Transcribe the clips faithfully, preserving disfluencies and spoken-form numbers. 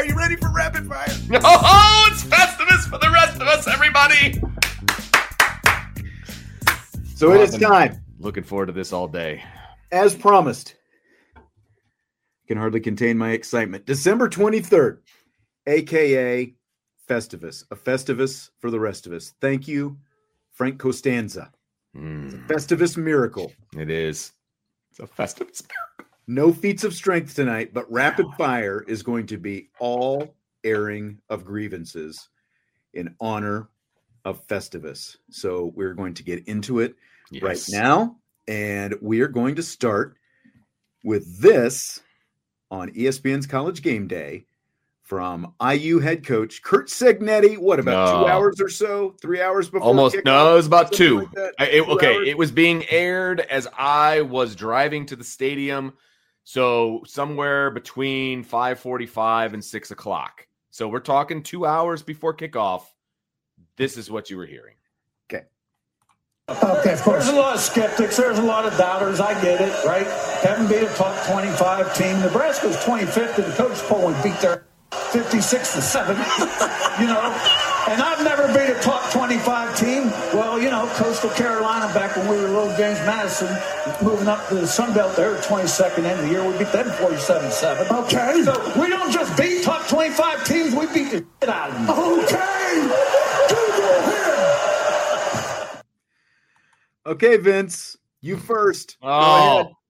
you ready for rapid fire? Oh, it's Festivus for the rest of us, everybody. So it is time. Looking forward to this all day. As promised. Can hardly contain my excitement. December twenty-third, a k a. Festivus. A Festivus for the rest of us. Thank you, Frank Costanza. Mm. It's a Festivus miracle. It is. It's a Festivus miracle. No feats of strength tonight, but rapid fire is going to be all airing of grievances in honor of Festivus. So we're going to get into it Yes. right now, and we are going to start with this on E S P N's College Game Day from I U head coach Curt Cignetti. What, about No. two hours or so? Three hours before Almost. kickoff? No, it was about Something two. like that? I, it, Two okay, hours? it was being aired as I was driving to the stadium, so somewhere between five forty-five and six o'clock. So we're talking two hours before kickoff. This is what you were hearing. Okay. Okay, of course. There's a lot of skeptics. There's a lot of doubters. I get it, right? Haven't beat a top twenty-five team. Nebraska's twenty-fifth in the coach poll and beat their fifty-six to seven. You know, and I've never beat a top twenty-five team. Well, you know, Coastal Carolina back when we were little James Madison, moving up to the Sun Belt, they were twenty-second end of the year. We beat them forty-seven seven. Okay. So we don't just beat top twenty-five teams. We beat the shit out of them. Okay. Google here. Okay, Vince, you first. Go Oh, ahead.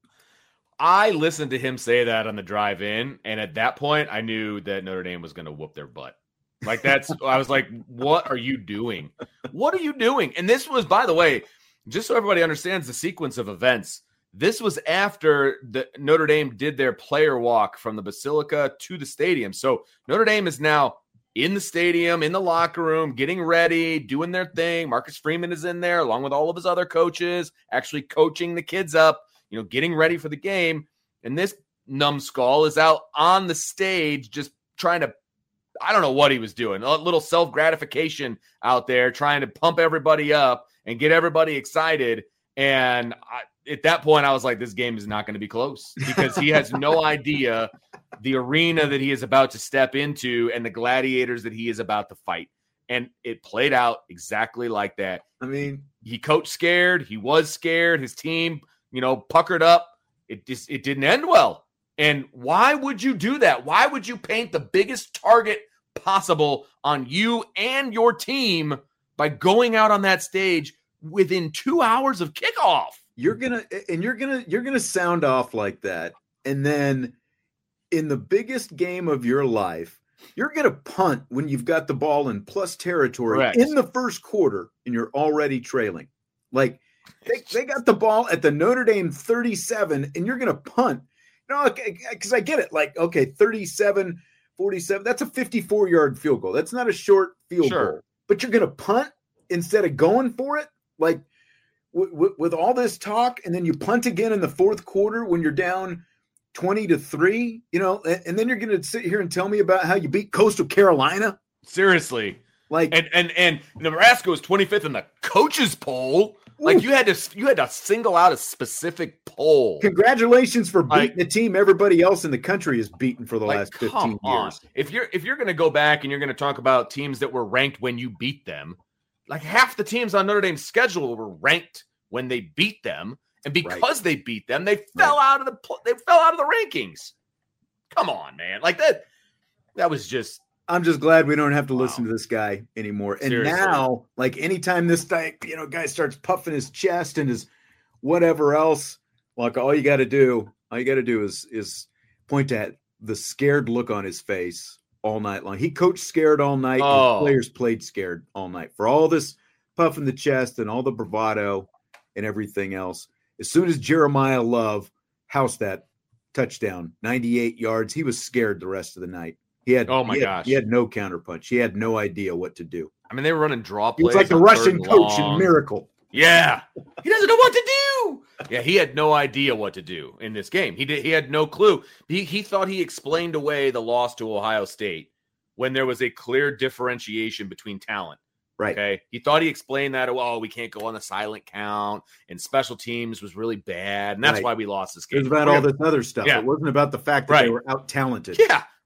I listened to him say that on the drive in, and at that point, I knew that Notre Dame was going to whoop their butt. Like, that's, I was like, what are you doing? What are you doing? And this was, by the way, just so everybody understands the sequence of events, this was after the Notre Dame did their player walk from the Basilica to the stadium. So Notre Dame is now in the stadium, in the locker room, getting ready, doing their thing. Marcus Freeman is in there along with all of his other coaches, actually coaching the kids up, you know, getting ready for the game. And this numbskull is out on the stage just trying to, I don't know what he was doing, a little self-gratification out there, trying to pump everybody up and get everybody excited. And I, at that point, I was like, this game is not going to be close because he has no idea the arena that he is about to step into and the gladiators that he is about to fight. And it played out exactly like that. I mean, He coached scared. He was scared. His team, you know, puckered up. It just, it didn't end well. And why would you do that? Why would you paint the biggest target possible on you and your team by going out on that stage within two hours of kickoff? you're gonna and you're gonna you're gonna sound off like that, and then in the biggest game of your life, you're gonna punt when you've got the ball in plus territory Correct. in the first quarter, and you're already trailing. Like they, they got the ball at the Notre Dame thirty-seven, and you're gonna punt. No, because I get it. Like, okay, thirty-seven forty-seven, that's a fifty-four yard field goal. That's not a short field Sure. goal. But you're gonna punt instead of going for it, like. W- w- with all this talk, and then you punt again in the fourth quarter when you're down twenty to three, you know, and, and then you're going to sit here and tell me about how you beat Coastal Carolina. Seriously. Like, And and and Nebraska was twenty-fifth in the coaches poll. Like you had to you had to single out a specific poll. congratulations for beating Like- the team everybody else in the country has beaten for the Like, last come fifteen on. years. If you're if you're going to go back and you're going to talk about teams that were ranked when you beat them, like half the teams on Notre Dame's schedule were ranked when they beat them, and because Right. they beat them, they fell out of the pl- they fell out of the rankings. Come on, man! Like that. That was just I'm just glad we don't have to Wow. listen to this guy anymore. And Seriously. now, like anytime this guy, you know, guy starts puffing his chest and his whatever else, like all you got to do, all you got to do is is point at the scared look on his face all night long. He coached scared all night. Oh. And players played scared all night for all this puffing the chest and all the bravado and everything else. As soon as Jeremiah Love housed that touchdown, ninety-eight yards, he was scared the rest of the night. He had, Oh, my he had, gosh. he had no counterpunch. He had no idea what to do. I mean, they were running draw He plays. was like the on Russian third and coach long. in Miracle. Yeah, he doesn't know what to do. Yeah, he had no idea what to do in this game. He did. He had no clue. He he thought he explained away the loss to Ohio State when there was a clear differentiation between talent. Right. Okay. He thought he explained that. Oh, we can't go on the silent count, and special teams was really bad, and that's Right. why we lost this It game. was about all this other stuff. Yeah. It wasn't about the fact that they Right. were out talented. Yeah.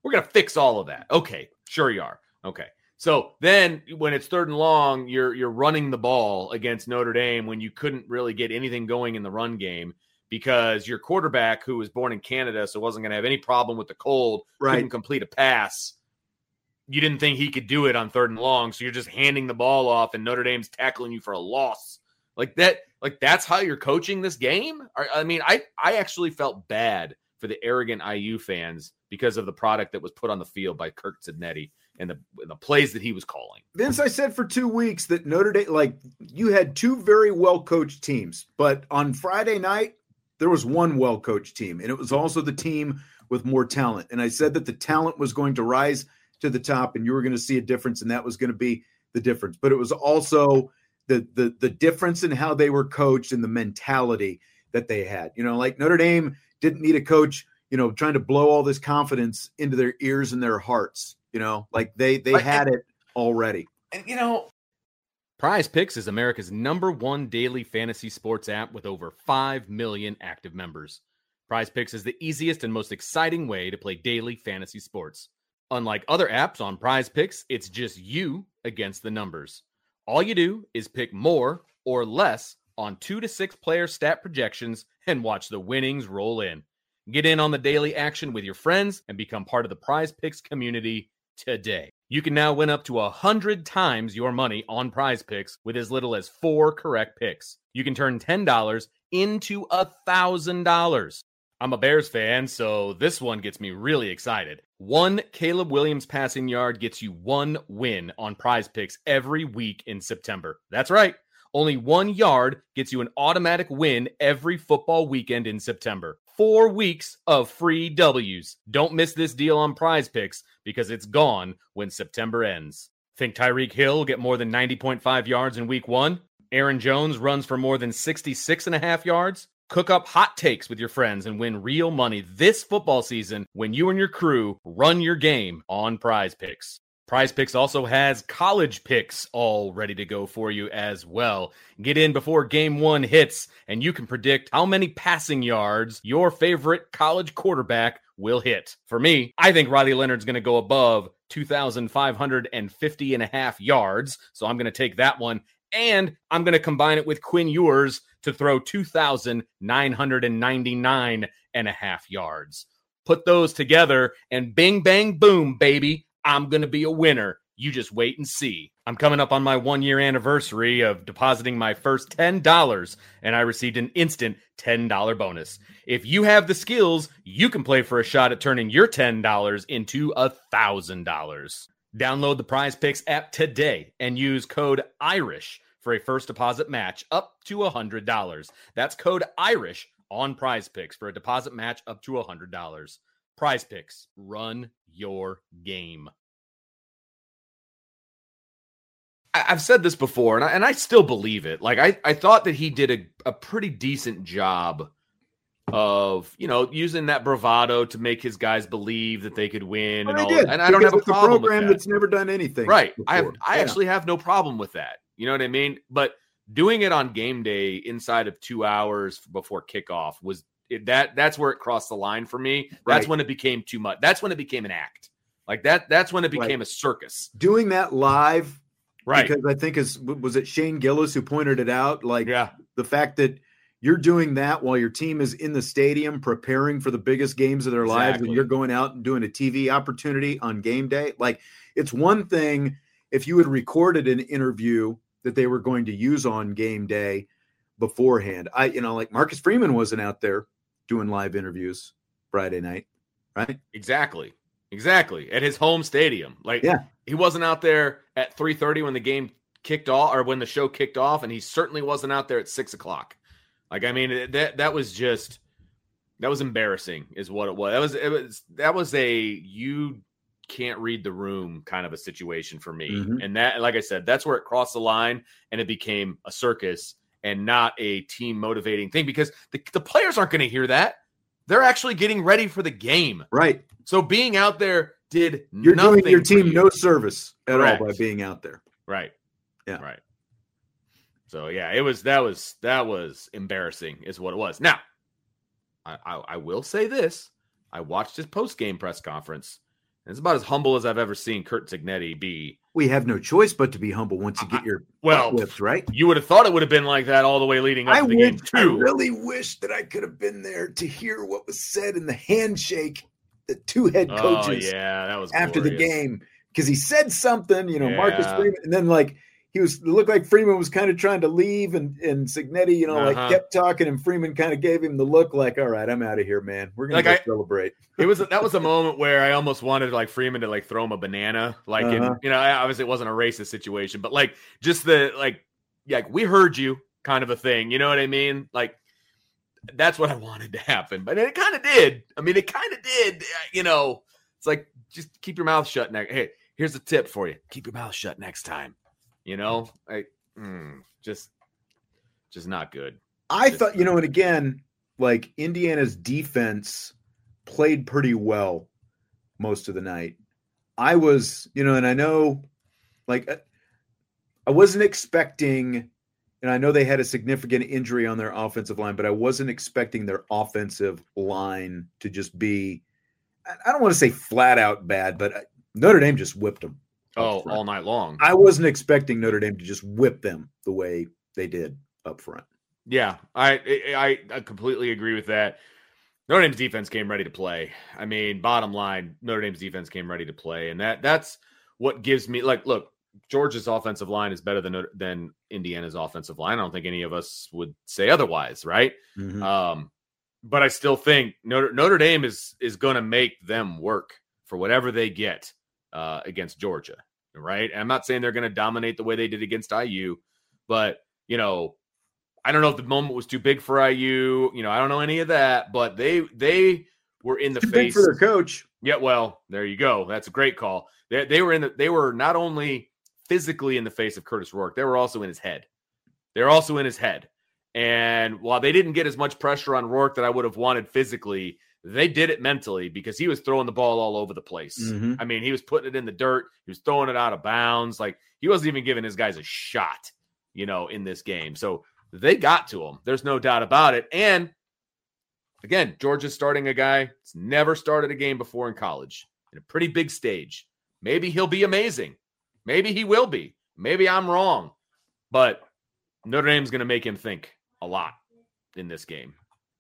We're going to fix all of that. Okay, sure you are. Okay. So then when it's third and long, you're you're running the ball against Notre Dame when you couldn't really get anything going in the run game because your quarterback, who was born in Canada, so wasn't going to have any problem with the cold, right. couldn't complete a pass. You didn't think he could do it on third and long, so you're just handing the ball off and Notre Dame's tackling you for a loss. Like that, like that's how you're coaching this game? I mean, I, I actually felt bad for the arrogant I U fans because of the product that was put on the field by Kirk Cidnetti and the, and the plays that he was calling. Vince, I said for two weeks that Notre Dame, like you had two very well-coached teams, but on Friday night, there was one well-coached team, and it was also the team with more talent. And I said that the talent was going to rise to the top and you were going to see a difference, and that was going to be the difference. But it was also the, the, the difference in how they were coached and the mentality that they had. You know, like Notre Dame didn't need a coach, you know, trying to blow all this confidence into their ears and their hearts. You know, like they they but, had it already. And, you know, Prize Picks is America's number one daily fantasy sports app with over five million active members. Prize Picks is the easiest and most exciting way to play daily fantasy sports. Unlike other apps on Prize Picks, it's just you against the numbers. All you do is pick more or less on two to six player stat projections and watch the winnings roll in. Get in on the daily action with your friends and become part of the Prize Picks community today. You can now win up to one hundred times your money on Prize Picks with as little as four correct picks. You can turn ten dollars into one thousand dollars. I'm a Bears fan, so this one gets me really excited. One Caleb Williams passing yard gets you one win on Prize Picks every week in September. That's right. Only one yard gets you an automatic win every football weekend in September. Four weeks of free W's. Don't miss this deal on Prize Picks because it's gone when September ends. Think Tyreek Hill will get more than ninety point five yards in week one? Aaron Jones runs for more than sixty-six and a half yards? Cook up hot takes with your friends and win real money this football season when you and your crew run your game on Prize Picks. Prize Picks also has college picks all ready to go for you as well. Get in before game one hits, and you can predict how many passing yards your favorite college quarterback will hit. For me, I think Riley Leonard's going to go above two thousand five hundred fifty and a half yards, so I'm going to take that one. And I'm going to combine it with Quinn Ewers to throw two thousand nine hundred ninety-nine and a half yards. Put those together, and bing, bang, boom, baby. I'm going to be a winner. You just wait and see. I'm coming up on my one-year anniversary of depositing my first ten dollars, and I received an instant ten dollars bonus. If you have the skills, you can play for a shot at turning your ten dollars into one thousand dollars. Download the Prize Picks app today and use code IRISH for a first deposit match up to one hundred dollars. That's code IRISH on Prize Picks for a deposit match up to one hundred dollars. Prize Picks, run your game. I, I've said this before, and I, and I still believe it. Like, I, I thought that he did a, a pretty decent job of, you know, using that bravado to make his guys believe that they could win. Well, and all did, and I don't have a problem with that. That's never done anything. Right. Before. I have, I yeah. actually have no problem with that. You know what I mean? But doing it on game day inside of two hours before kickoff was it, that that's where it crossed the line for me. That's right. when it became too much. That's when it became an act. Like that. That's when it became right. a circus. Doing that live. Right. Because I think is was it Shane Gillis who pointed it out? Like yeah. the fact that you're doing that while your team is in the stadium preparing for the biggest games of their exactly. lives, and you're going out and doing a T V opportunity on game day. Like it's one thing if you had recorded an interview that they were going to use on game day beforehand. I, you know, like Marcus Freeman wasn't out there doing live interviews Friday night, right? Exactly. Exactly. At his home stadium. Like yeah. he wasn't out there at three thirty when the game kicked off or when the show kicked off. And he certainly wasn't out there at six o'clock. Like, I mean, that, that was just, that was embarrassing is what it was. That was, it was, that was a, you can't read the room kind of a situation for me. Mm-hmm. And that, like I said, that's where it crossed the line and it became a circus and not a team motivating thing because the, the players aren't going to hear that. They're actually getting ready for the game. Right. So being out there did You're nothing doing your team you. no service at Correct. all by being out there. Right. Yeah. Right. So yeah, it was, that was, that was embarrassing is what it was. Now I, I, I will say this. I watched his post-game press conference. It's about as humble as I've ever seen Curt Cignetti be. We have no choice but to be humble once you get your I, well, whipped, right? You would have thought it would have been like that all the way leading up I to the would, game, too. I really wish that I could have been there to hear what was said in the handshake, the two head coaches oh, yeah, that was after glorious. the game. Because he said something, you know, yeah. Marcus Freeman, and then like he was it looked like Freeman was kind of trying to leave, and and Cignetti, you know, uh-huh. like kept talking, and Freeman kind of gave him the look, like, "All right, I'm out of here, man. We're gonna like go I, celebrate." It was that was a moment where I almost wanted like Freeman to like throw him a banana, like uh-huh. in, you know, obviously it wasn't a racist situation, but like just the like, yeah, like, we heard you kind of a thing, you know what I mean? Like that's what I wanted to happen, but it kind of did. I mean, it kind of did. You know, it's like just keep your mouth shut. Next, hey, here's a tip for you: keep your mouth shut next time. You know, like mm, just, just not good. I just thought, you know, and again, like Indiana's defense played pretty well most of the night. I was, you know, and I know, like, I wasn't expecting, and I know they had a significant injury on their offensive line, but I wasn't expecting their offensive line to just be, I don't want to say flat out bad, but Notre Dame just whipped them. Oh, all night long. I wasn't expecting Notre Dame to just whip them the way they did up front. Yeah, I I, I completely agree with that. Notre Dame's defense came ready to play. I mean, bottom line, Notre Dame's defense came ready to play, and that that's what gives me like. Look, Georgia's offensive line is better than than Indiana's offensive line. I don't think any of us would say otherwise, right? Mm-hmm. Um, but I still think Notre Notre Dame is is going to make them work for whatever they get uh, against Georgia, right? And I'm not saying they're going to dominate the way they did against I U, but you know. I don't know if the moment was too big for I U. You know, I don't know any of that, but they they were in the too face big for their coach. Yeah, well, there you go. That's a great call. They they were in the they were not only physically in the face of Curtis Rourke, they were also in his head. They're also in his head. And while they didn't get as much pressure on Rourke that I would have wanted physically, they did it mentally because he was throwing the ball all over the place. Mm-hmm. I mean, he was putting it in the dirt. He was throwing it out of bounds. Like he wasn't even giving his guys a shot, you know, in this game. So they got to him. There's no doubt about it. And again, Georgia's starting a guy that's never started a game before in college in a pretty big stage. Maybe he'll be amazing. Maybe he will be. Maybe I'm wrong. But Notre Dame's going to make him think a lot in this game.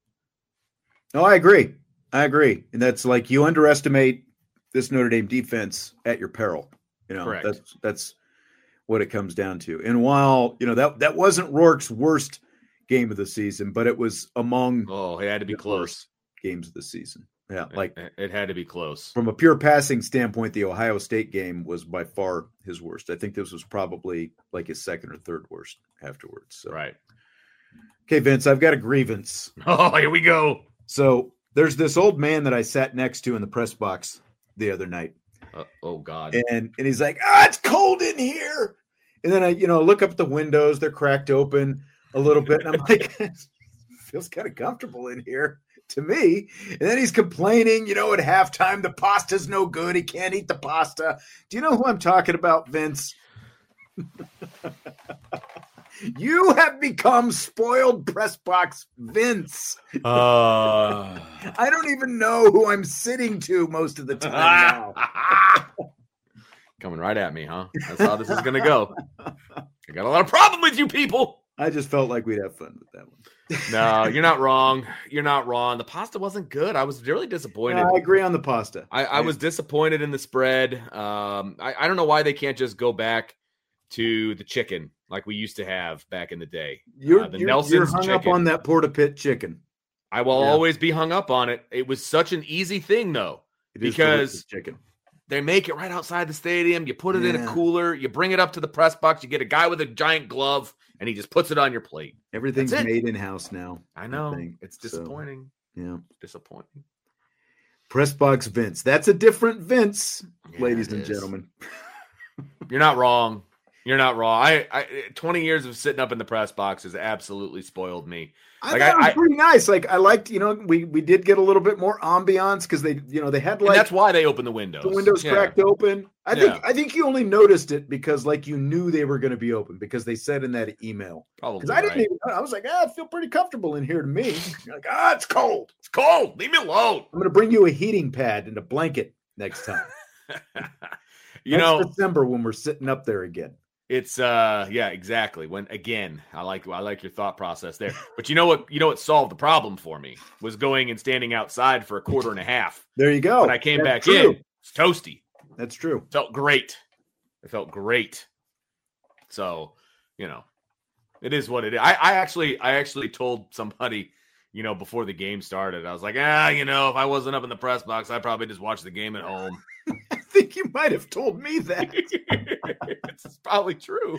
No, I agree. I agree. And that's like you underestimate this Notre Dame defense at your peril. You know, Correct. that's that's what it comes down to. And while, you know, that that wasn't Rourke's worst game of the season, but it was among oh, it had to be close games of the season. Yeah, like it, it had to be close. From a pure passing standpoint, the Ohio State game was by far his worst. I think this was probably like his second or third worst afterwards. So. Right. Okay, Vince, I've got a grievance. Oh, here we go. So there's this old man that I sat next to in the press box the other night. Uh, oh God. And and he's like, ah, it's cold in here. And then I, you know, look up at the windows, they're cracked open a little bit. And I'm like, it feels kind of comfortable in here to me. And then he's complaining, you know, at halftime, the pasta's no good. He can't eat the pasta. Do you know who I'm talking about, Vince? You have become spoiled press box Vince. Uh... I don't even know who I'm sitting to most of the time now. Coming right at me, huh? That's how this is going to go. I got a lot of problem with you people. I just felt like we'd have fun with that one. No, you're not wrong. You're not wrong. The pasta wasn't good. I was really disappointed. Yeah, I agree on the pasta. I, I was disappointed in the spread. Um, I, I don't know why they can't just go back to the chicken like we used to have back in the day. You're, uh, the you're, Nelson's you're hung chicken. up on that Porta Pit chicken. I will Yeah. always be hung up on it. It was such an easy thing, though, It is because delicious chicken. they make it right outside the stadium. You put it in a Yeah. cooler. You bring it up to the press box. You get a guy with a giant glove, and he just puts it on your plate. Everything's That's it. made in house now. I know. think. It's So, disappointing. yeah. Disappointing. Press box Vince. That's a different Vince, Yeah, ladies it and is. gentlemen. You're not wrong. You're not wrong. I, I twenty years of sitting up in the press box has absolutely spoiled me. I Like, thought it was I- pretty nice. Like I liked, you know, we we did get a little bit more ambiance because they, you know, they had And like that's why they open the windows. the windows Yeah. cracked open. I Yeah. think I think you only noticed it because like you knew they were going to be open because they said in that email. Probably. Because I didn't right. even. I was like, ah, I feel pretty comfortable in here to me. You're like, ah, it's cold. It's cold. Leave me alone. I'm going to bring you a heating pad and a blanket next time. you Next know, December when we're sitting up there again. It's uh yeah, exactly. When again, I like I like your thought process there. But you know what, you know what solved the problem for me was going and standing outside for a quarter and a half. There you go. When I came That's back true. in, it's toasty. That's true. Felt great. It felt great. So, you know, it is what it is. I, I actually I actually told somebody, you know, before the game started, I was like, ah, you know, if I wasn't up in the press box, I'd probably just watch the game at home. I think you might have told me that. It's probably true.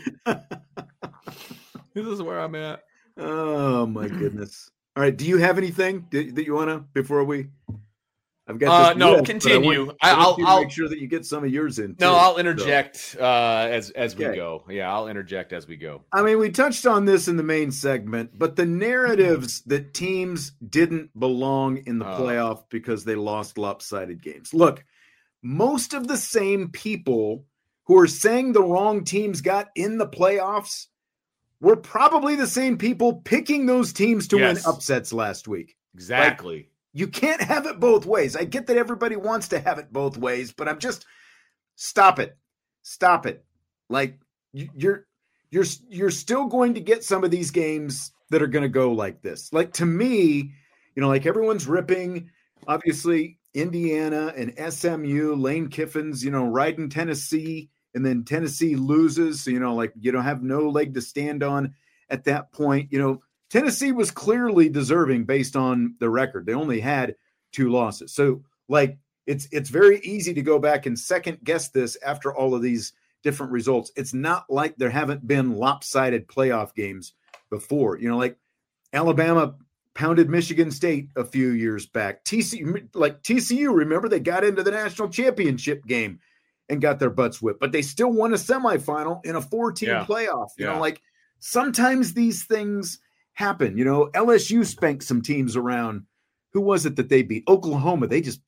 This is where I'm at. Oh my goodness! All right, do you have anything that, that you want to before we? I've got uh, this no. list, Continue. I want, I I'll, want I'll make sure that you get some of yours in. No, too, I'll interject so. uh, as as we Okay. go. Yeah, I'll interject as we go. I mean, we touched on this in the main segment, but the narratives that teams didn't belong in the Oh. playoff because they lost lopsided games. Look, most of the same people who are saying the wrong teams got in the playoffs were probably the same people picking those teams to Yes. win upsets last week. Exactly. You can't have it both ways. I get that everybody wants to have it both ways, but I'm just stop it. Stop it. Like you- you're you're you're still going to get some of these games that are going to go like this. Like to me, you know, like everyone's ripping obviously Indiana and S M U, Lane Kiffin's, you know, riding Tennessee, and then Tennessee loses, so you know, like you don't have no leg to stand on at that point. You know, Tennessee was clearly deserving based on the record. They only had two losses. So like it's it's very easy to go back and second guess this after all of these different results. It's not like there haven't been lopsided playoff games before. You know, like Alabama pounded Michigan State a few years back. T C U, like T C U, remember they got into the national championship game and got their butts whipped, but they still won a semifinal in a four-team Yeah. playoff. You Yeah. know, like sometimes these things happen. You know, L S U spanked some teams around. Who was it that they beat? Oklahoma. They just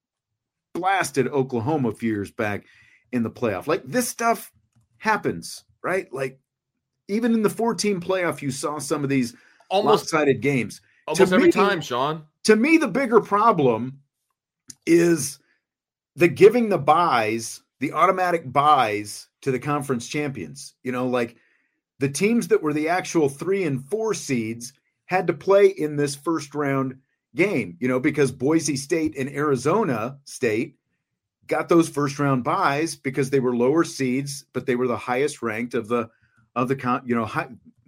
blasted Oklahoma a few years back in the playoff. Like this stuff happens, right? Like even in the four-team playoff, you saw some of these Almost lopsided games. almost to every me- time, Sean. To me, the bigger problem is the giving the buys, the automatic buys to the conference champions. You know, like the teams that were the actual three and four seeds had to play in this first round game, you know, because Boise State and Arizona State got those first round buys because they were lower seeds, but they were the highest ranked of the, of the, con, you know, high,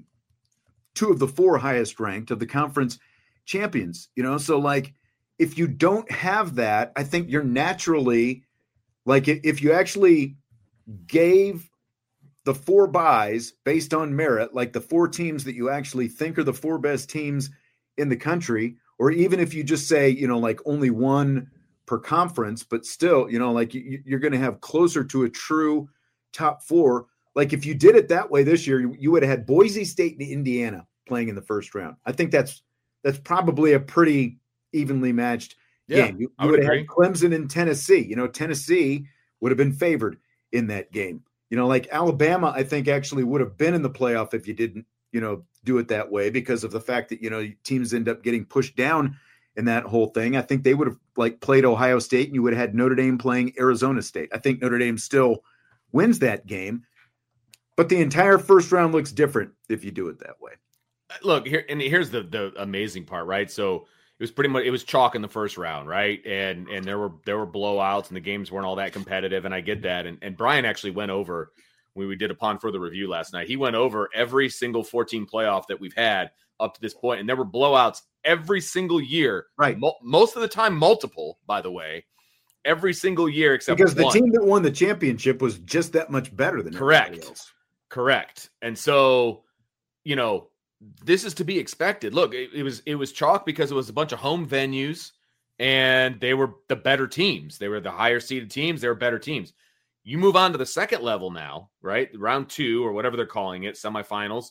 two of the four highest ranked of the conference champions, you know? So like, if you don't have that, I think you're naturally like, if if you actually gave the four buys based on merit, like the four teams that you actually think are the four best teams in the country, or even if you just say, you know, like only one per conference, but still, you know, like you, you're going to have closer to a true top four. Like if you did it that way this year, you, you would have had Boise State and Indiana playing in the first round. I think that's that's probably a pretty evenly matched Yeah, game. You, I you would would have agree. had Clemson and Tennessee. You know, Tennessee would have been favored in that game. You know, like Alabama, I think actually would have been in the playoff if you didn't, you know, do it that way because of the fact that, you know, teams end up getting pushed down in that whole thing. I think they would have like played Ohio State and you would have had Notre Dame playing Arizona State. I think Notre Dame still wins that game, but the entire first round looks different if you do it that way. Look here, and here's the the amazing part, right? So it was pretty much it was chalk in the first round, right? And and there were there were blowouts, and the games weren't all that competitive, and I get that. And and Brian actually went over when we did upon further review last night. He went over every single fourteen playoff that we've had up to this point, and there were blowouts every single year, Right? Mo- most of the time, multiple, by the way, every single year except Because the one. team that won the championship was just that much better than Correct. everybody else. Correct. And so, you know, this is to be expected. Look, it, it was it was chalk because it was a bunch of home venues and they were the better teams. They were the higher seeded teams. They were better teams. You move on to the second level now, right? Round two or whatever they're calling it, semifinals.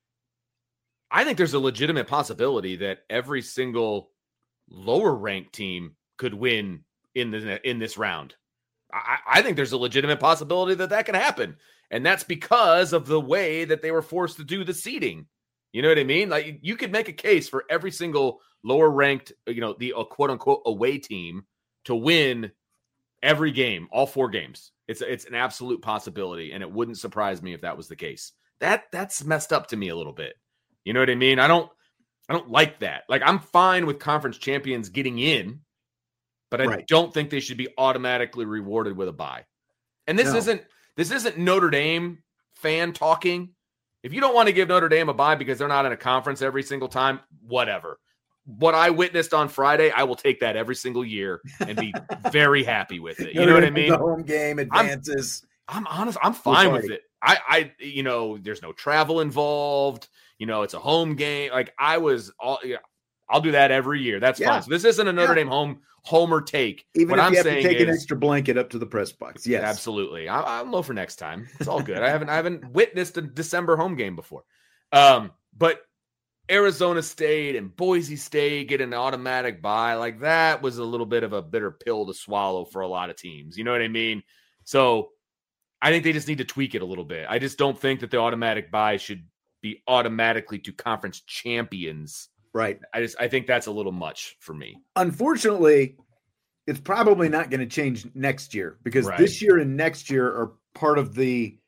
I think there's a legitimate possibility that every single lower ranked team could win in the in this round. I, I think there's a legitimate possibility that that can happen. And that's because of the way that they were forced to do the seeding. You know what I mean? Like you could make a case for every single lower ranked, you know, the uh, quote unquote away team to win every game, all four games. It's it's an absolute possibility, and it wouldn't surprise me if that was the case. That that's messed up to me a little bit. You know what I mean? I don't I don't like that. Like, I'm fine with conference champions getting in, but I Right. don't think they should be automatically rewarded with a bye. And this No. isn't this isn't Notre Dame fan talking. If you don't want to give Notre Dame a bye because they're not in a conference every single time, whatever. What I witnessed on Friday, I will take that every single year and be very happy with it. You know what I mean? The home game advances. I'm honest. I'm fine with party. it. I, I, you know, there's no travel involved. You know, it's a home game. Like, I was all, yeah, I'll do that every year. That's Yeah. fine. So this isn't a Notre Yeah. Dame home homer take. Even what if I'm you have to saying take an is, extra blanket up to the press box. Yes. absolutely. I, I'm low for next time. It's all good. I haven't, I haven't witnessed a December home game before. Um, but Arizona State and Boise State get an automatic bye. Like, that was a little bit of a bitter pill to swallow for a lot of teams. You know what I mean? So I think they just need to tweak it a little bit. I just don't think that the automatic bye should be automatically to conference champions. Right. I just, I think that's a little much for me. Unfortunately, it's probably not going to change next year because Right. this year and next year are part of the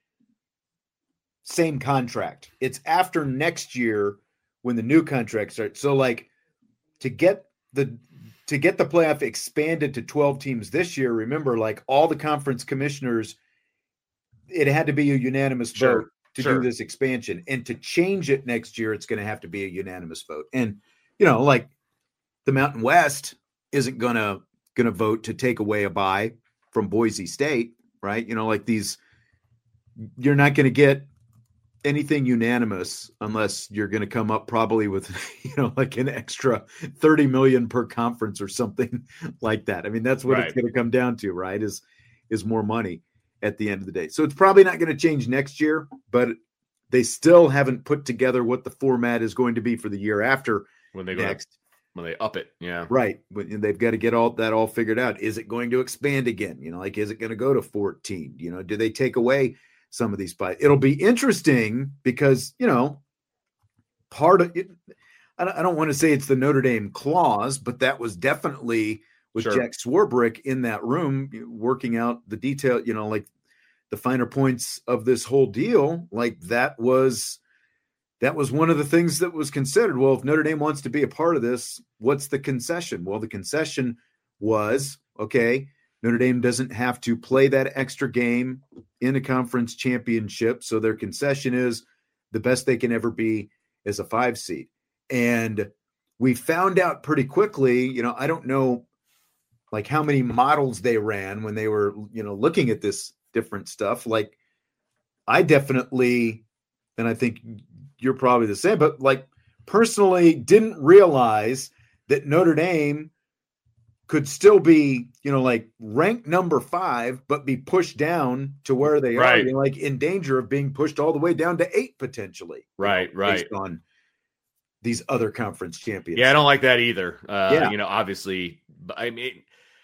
same contract. It's after next year when the new contract starts. So, like, to get the to get the playoff expanded to twelve teams this year, remember, like, all the conference commissioners, it had to be a unanimous Sure, vote to sure. do this expansion. And to change it next year, it's going to have to be a unanimous vote. And, you know, like, the Mountain West isn't going to going to vote to take away a bye from Boise State, right? You know, like, these, you're not going to get anything unanimous unless you're going to come up probably with, you know, like an extra thirty million per conference or something like that. I mean, that's what Right. it's going to come down to, right? Is, is more money at the end of the day. So it's probably not going to change next year, but they still haven't put together what the format is going to be for the year after When they go next. when they up it. Yeah. Right. But they've got to get all that all figured out. Is it going to expand again? You know, like, is it going to go to fourteen? You know, do they take away some of these spots? It'll be interesting because, you know, part of it, I don't, I don't want to say it's the Notre Dame clause, but that was definitely with Sure. Jack Swarbrick in that room working out the detail, you know, like the finer points of this whole deal. Like, that was that was one of the things that was considered. Well, if Notre Dame wants to be a part of this, what's the concession? Well, the concession was, okay, Notre Dame doesn't have to play that extra game in a conference championship. So their concession is the best they can ever be is a five seed. And we found out pretty quickly, you know, I don't know like how many models they ran when they were, you know, looking at this different stuff. Like, I definitely, and I think you're probably the same, but like, personally didn't realize that Notre Dame could still be, you know, like ranked number five, but be pushed down to where they Right. are, you know, like in danger of being pushed all the way down to eight potentially. Right. Right. Based on these other conference champions. Yeah, I don't like that either. Uh, Yeah. You know, obviously, but I mean,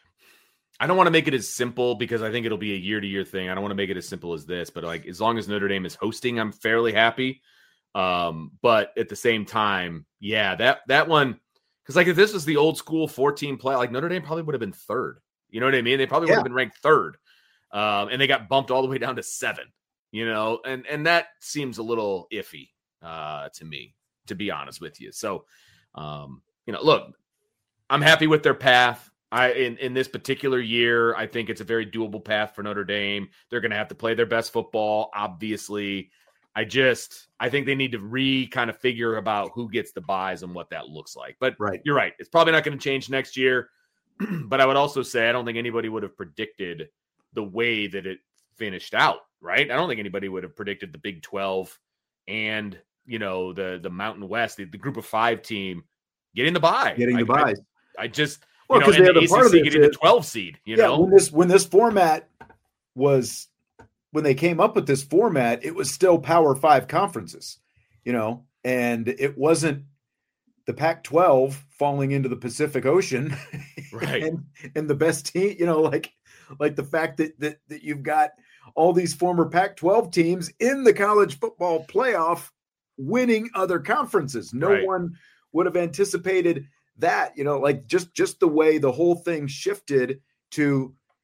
I don't want to make it as simple because I think it'll be a year to year thing. I don't want to make it as simple as this, but like, as long as Notre Dame is hosting, I'm fairly happy. Um, but at the same time, yeah, that, that one, because like if this was the old school fourteen play, like Notre Dame probably would have been third. You know what I mean? They probably would Yeah. have been ranked third. Um, and they got bumped all the way down to seven, you know, and, and that seems a little iffy uh, to me, to be honest with you. So, um, you know, look, I'm happy with their path. I in, in this particular year, I think it's a very doable path for Notre Dame. They're going to have to play their best football, obviously. I just, I think they need to re kind of figure about who gets the buys and what that looks like. But Right. you're right. It's probably not going to change next year. But I would also say, I don't think anybody would have predicted the way that it finished out, right? I don't think anybody would have predicted the Big twelve and, you know, the, the Mountain West, the, the group of five team getting the bye. Getting the I, buys. I, I just, Well, you know, 'cause and the the other part of A C C it getting the is- twelve seed, you yeah, know? when this when this format was when they came up with this format, it was still Power Five conferences, you know, and it wasn't the Pac twelve falling into the Pacific Ocean, Right. and, and the best team, you know, like like the fact that that that you've got all these former Pac twelve teams in the college football playoff winning other conferences. No Right. one would have anticipated that, you know, like just just the way the whole thing shifted to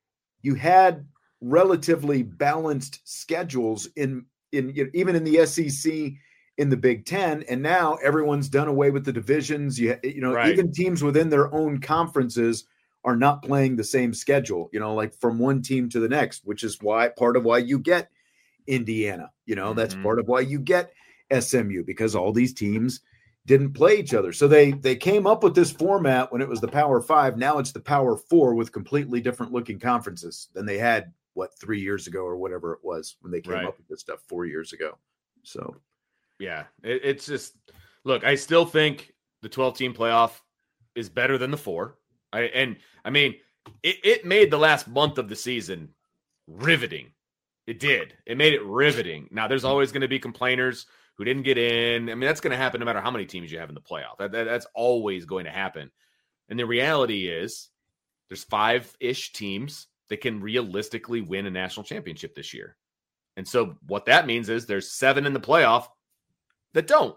you had relatively balanced schedules in, in you know, even in the S E C, in the Big Ten, and now everyone's done away with the divisions. You, you know, right. even teams within their own conferences are not playing the same schedule, you know, like from one team to the next, which is why part of why you get Indiana, you know, mm-hmm. that's part of why you get S M U, because all these teams didn't play each other. So they they came up with this format when it was the Power Five. Now it's the Power Four with completely different looking conferences than they had, what, three years ago or whatever it was when they came right. up with this stuff four years ago. So, yeah, it, it's just, look, I still think the twelve team playoff is better than the four. I, and I mean, it, it made the last month of the season riveting. It did. It made it riveting. Now, there's always going to be complainers who didn't get in. I mean, that's going to happen no matter how many teams you have in the playoff. That, that, that's always going to happen. And the reality is there's five-ish teams that can realistically win a national championship this year. And so what that means is there's seven in the playoff that don't.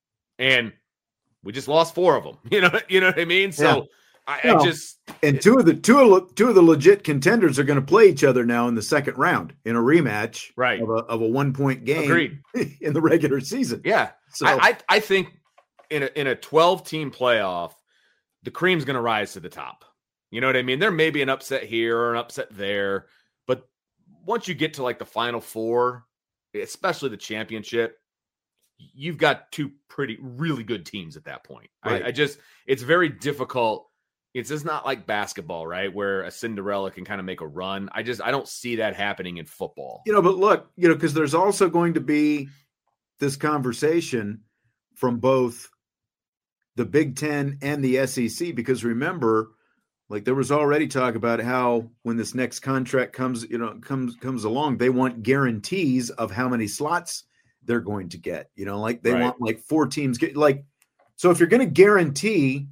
And we just lost four of them. You know, you know what I mean? So yeah. I, no. I just and two of the two of two of the legit contenders are going to play each other now in the second round in a rematch, right. of a of a one point game. Agreed. In the regular season. Yeah, so I I, I think in a in a twelve team playoff, the cream's going to rise to the top. You know what I mean? There may be an upset here or an upset there, but once you get to like the final four, especially the championship, you've got two pretty really good teams at that point. Right. I, I just it's very difficult. It's just not like basketball, right? Where a Cinderella can kind of make a run. I just, I don't see that happening in football. You know, but look, you know, because there's also going to be this conversation from both the Big Ten and the S E C, because remember, like there was already talk about how when this next contract comes, you know, comes, comes along, they want guarantees of how many slots they're going to get, you know, like they right. want like four teams get like, so if you're going to guarantee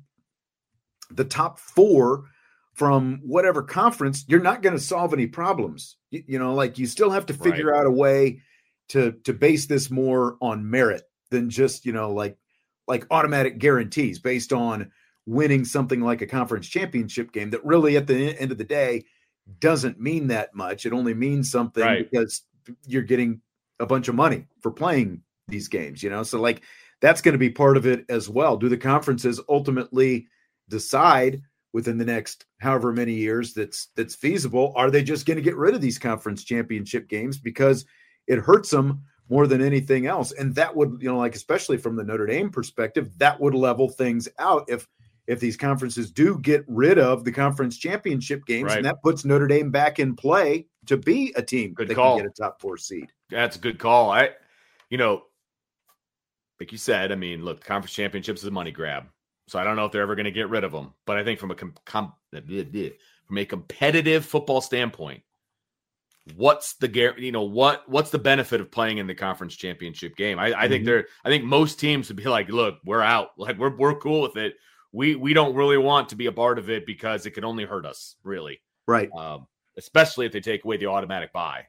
the top four from whatever conference, you're not going to solve any problems. You, you know, like you still have to figure right. out a way to, to base this more on merit than just, you know, like, like automatic guarantees based on winning something like a conference championship game that really at the end of the day doesn't mean that much. It only means something right. because you're getting a bunch of money for playing these games, you know? So like, that's going to be part of it as well. Do the conferences ultimately decide within the next however many years that's that's feasible? Are they just going to get rid of these conference championship games because it hurts them more than anything else? And that would, you know, like especially from the Notre Dame perspective, that would level things out if if these conferences do get rid of the conference championship games, right. and that puts Notre Dame back in play to be a team good that call. can get a top four seed. That's a good call. I, you know, like you said, I mean, look, conference championships is a money grab. So I don't know if they're ever going to get rid of them. But I think from a com- com- from a competitive football standpoint, what's the you know what what's the benefit of playing in the conference championship game? I, I mm-hmm. think they're I think most teams would be like, look, we're out. Like we're we're cool with it. We we don't really want to be a part of it because it could only hurt us, really. Right. Um, especially if they take away the automatic bye.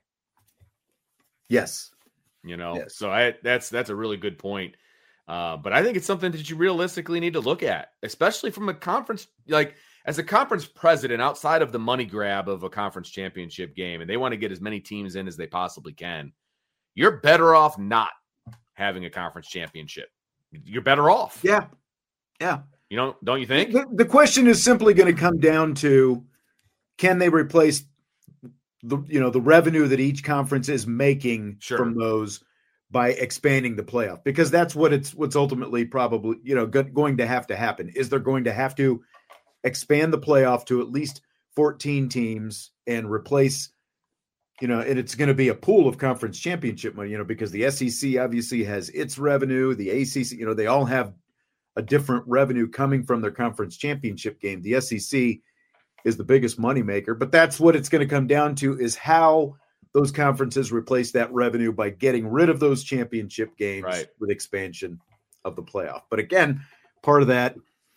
Yes. You know, yes. so I that's that's a really good point. Uh, but I think it's something that you realistically need to look at, especially from a conference, like as a conference president outside of the money grab of a conference championship game, and they want to get as many teams in as they possibly can. You're better off not having a conference championship. You're better off. Yeah. Yeah. You know, don't you think? The, the question is simply going to come down to, can they replace the, you know, the revenue that each conference is making sure. from those by expanding the playoff? Because that's what it's what's ultimately probably, you know, go, going to have to happen. Is they're going to have to expand the playoff to at least fourteen teams and replace, you know, and it's going to be a pool of conference championship money, you know, because the S E C obviously has its revenue, the A C C, you know, they all have a different revenue coming from their conference championship game. The S E C is the biggest moneymaker, but that's what it's going to come down to, is how those conferences replace that revenue by getting rid of those championship games right. with expansion of the playoff. But again, part of that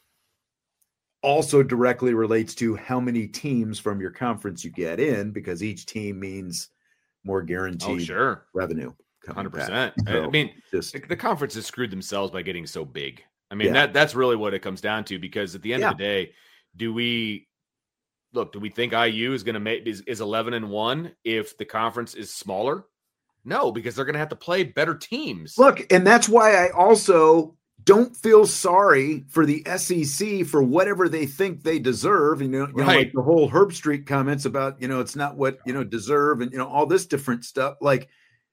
also directly relates to how many teams from your conference you get in, because each team means more guaranteed oh, sure. revenue. one hundred percent. So I mean, just, the, the conference has screwed themselves by getting so big. I mean, yeah. that that's really what it comes down to, because at the end yeah. of the day, do we look, do we think I U is going to make is, is eleven and one if the conference is smaller? No, because they're going to have to play better teams. Look, and that's why I also don't feel sorry for the S E C for whatever they think they deserve. You know, you Right. know, like the whole Herb Street comments about, you know, it's not what, you know, deserve and, you know, all this different stuff. Like,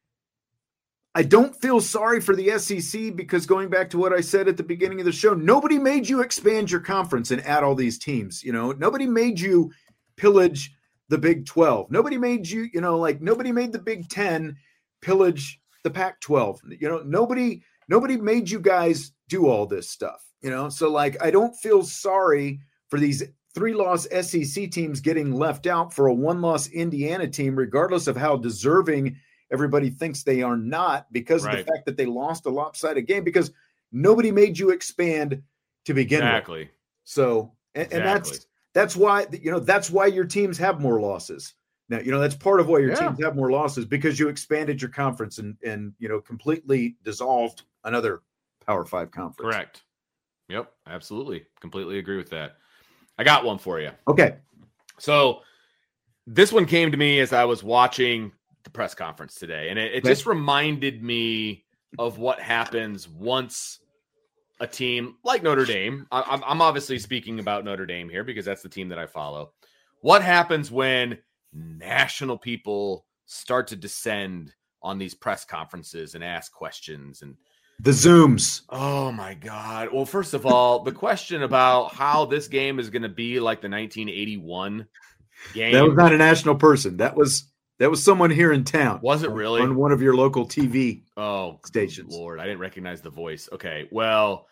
I don't feel sorry for the S E C because going back to what I said at the beginning of the show, nobody made you expand your conference and add all these teams. You know, nobody made you pillage the Big twelve. Nobody made you, you know, like nobody made the Big ten pillage the Pac twelve. You know, nobody, nobody made you guys do all this stuff, you know? So like, I don't feel sorry for these three loss S E C teams getting left out for a one loss Indiana team, regardless of how deserving everybody thinks they are not, because Right. of the fact that they lost a lopsided game, because nobody made you expand to begin Exactly. with. So, and, and Exactly. that's, that's why, you know, that's why your teams have more losses. Now, you know, that's part of why your Yeah. teams have more losses, because you expanded your conference and, and, you know, completely dissolved another Power Five conference. Correct. Yep. Absolutely. Completely agree with that. I got one for you. Okay. So this one came to me as I was watching the press conference today, and it, it Okay. just reminded me of what happens once a team like Notre Dame, I, I'm, I'm obviously speaking about Notre Dame here because that's the team that I follow. What happens when national people start to descend on these press conferences and ask questions? And The Zooms. oh my God. Well, first of all, the question about how this game is going to be like the nineteen eighty-one game. That was not a national person. That was that was someone here in town. Was it really? On one of your local T V Oh, stations. Lord, I didn't recognize the voice. Okay, well,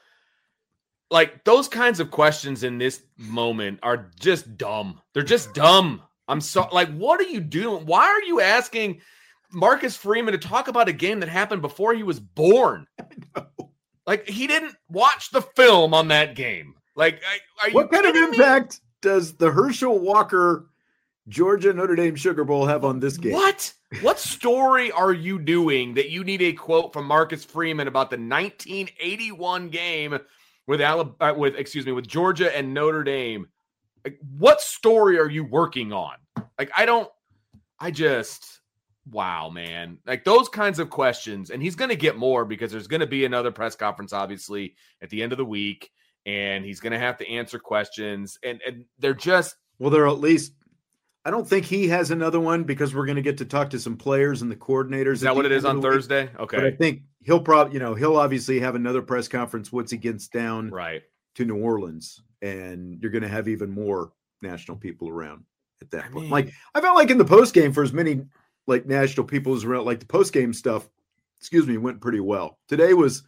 like those kinds of questions in this moment are just dumb. They're just dumb. I'm so like, what are you doing? Why are you asking Marcus Freeman to talk about a game that happened before he was born? Like, he didn't watch the film on that game. Like, are you What kind of kidding me? impact does the Herschel Walker Georgia Notre Dame Sugar Bowl have on this game? What? What story are you doing that you need a quote from Marcus Freeman about the nineteen eighty-one game with Alabama, with excuse me, with Georgia and Notre Dame? Like, what story are you working on? Like, I don't. I just, wow, man. Like those kinds of questions, and he's going to get more because there's going to be another press conference, obviously, at the end of the week, and he's going to have to answer questions, and and they're just. Well, they're at least. I don't think he has another one because we're going to get to talk to some players and the coordinators. Is that what it is on Thursday? Okay. But I think he'll probably, you know, he'll obviously have another press conference once he gets down Right. to New Orleans, and you're going to have even more national people around at that I point. mean- Like I felt like in the post game, for as many like national people as around, like the post game stuff, excuse me, went pretty well. Today was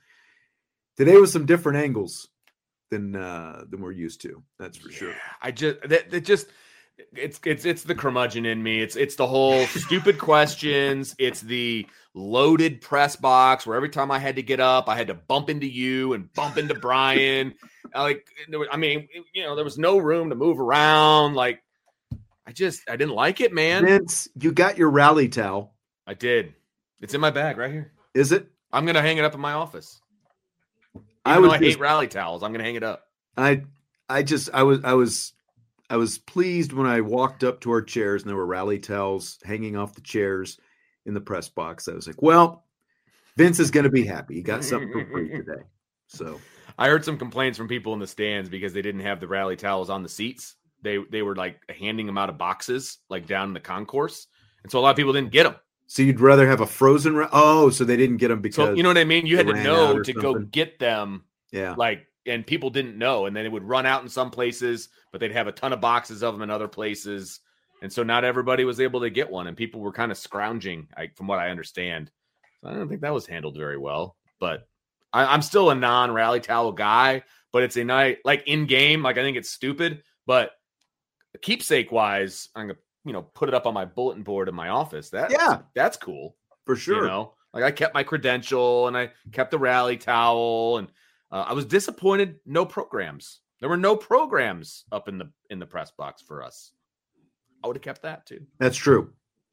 today was some different angles than uh than we're used to. That's for sure. Yeah, I just that, that just it's it's it's the curmudgeon in me. It's it's the whole stupid questions. It's the loaded press box where every time I had to get up, I had to bump into you and bump into Brian. I like, there was- I mean, you know, there was no room to move around. Like, I just I didn't like it, man. Vince, you got your rally towel. I did. It's in my bag right here. Is it? I'm gonna hang it up in my office. Even I though was I just- hate rally towels, I'm gonna hang it up. I I just I was I was I was pleased when I walked up to our chairs and there were rally towels hanging off the chairs in the press box. I was like, well, Vince is going to be happy. He got something for free today. So I heard some complaints from people in the stands because they didn't have the rally towels on the seats. They they were like handing them out of boxes, like down in the concourse, and so a lot of people didn't get them. so you'd rather have a frozen ra- oh, so they didn't get them because So you know what I mean? You had they to ran know out or to go something. get them, yeah. like, and people didn't know, and then it would run out in some places, but they'd have a ton of boxes of them in other places, and so not everybody was able to get one, and people were kind of scrounging, I, from what I understand. So I don't think that was handled very well, but I, I'm still a non-rally towel guy. But it's a night like in game, like I think it's stupid, but keepsake wise, I'm gonna you know put it up on my bulletin board in my office. That Yeah. that's cool. For sure. You know, like I kept my credential and I kept the rally towel, and uh, I was disappointed. No programs. There were no programs up in the in the press box for us. I would have kept that too. That's true.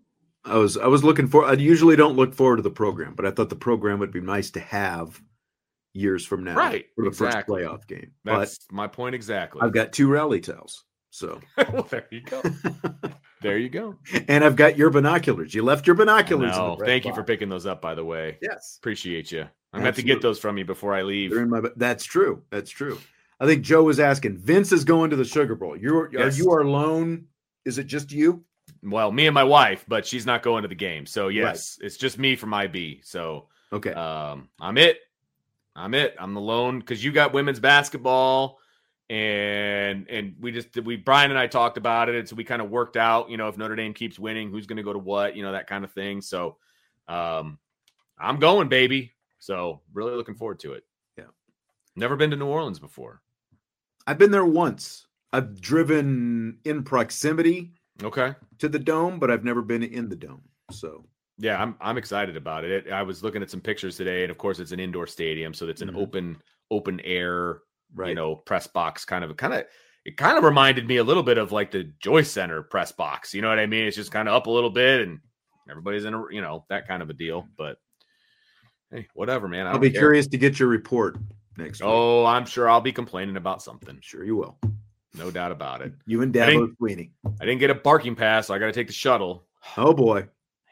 I was I was looking for I usually don't look forward to the program, but I thought the program would be nice to have years from now Right, for the exactly. first playoff game. That's my point exactly. But I've got two rally towels. So well, there you go. There you go. And I've got your binoculars. You left your binoculars. No, thank you for picking those up, by the way. Yes. Appreciate you. I'm going to get those from you before I leave. They're in my, that's true. That's true. I think Joe was asking, Vince is going to the Sugar Bowl. You're, yes. Are you are alone? Is it just you? Well, me and my wife, but she's not going to the game. So, yes, right. It's just me from I B. So, okay. Um, I'm it. I'm it. I'm the lone because you got women's basketball. And and we just we Brian and I talked about it. So we kind of worked out, you know, if Notre Dame keeps winning, who's going to go to what, you know, that kind of thing. So um, I'm going, baby. So really looking forward to it. Yeah. Never been to New Orleans before. I've been there once. I've driven in proximity okay. to the dome, but I've never been in the dome. So yeah, I'm I'm excited about it. it I was looking at some pictures today, and of course it's an indoor stadium, so it's an mm-hmm. open open air. Right. You know, press box kind of kind of it kind of reminded me a little bit of like the Joyce Center press box. You know what I mean? It's just kind of up a little bit and everybody's in a, you know, that kind of a deal. But hey, whatever, man. I I'll be care. curious to get your report next week. Oh, I'm sure I'll be complaining about something. Sure you will. No doubt about it. You and Dabo Sweeney. I didn't get a parking pass, so I got to take the shuttle. Oh boy.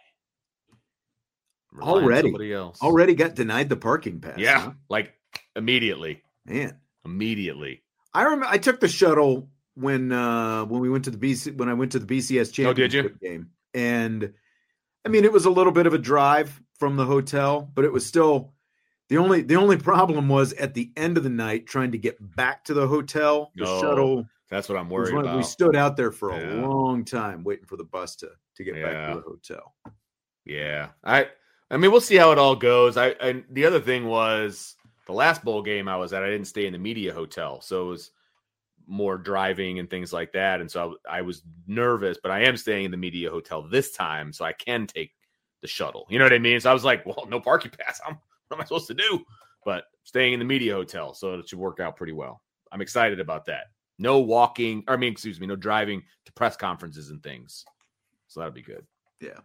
Relying already somebody else. Already got denied the parking pass. Yeah, huh? like immediately. Man. Immediately. I remember I took the shuttle when uh, when we went to the B C when I went to the B C S championship oh, did you? game, and I mean it was a little bit of a drive from the hotel, but it was still the only the only problem was at the end of the night trying to get back to the hotel. The oh, shuttle. That's what I'm worried about. We stood out there for a yeah. long time waiting for the bus to to get yeah. back to the hotel. Yeah, I I mean we'll see how it all goes. I and the other thing was. The last bowl game I was at, I didn't stay in the media hotel. So it was more driving and things like that. And so I, I was nervous, but I am staying in the media hotel this time. So I can take the shuttle. You know what I mean? So I was like, well, no parking pass. I'm, what am I supposed to do? But staying in the media hotel. So it should work out pretty well. I'm excited about that. No walking, or I mean, excuse me, no driving to press conferences and things. So that'll be good. Yeah.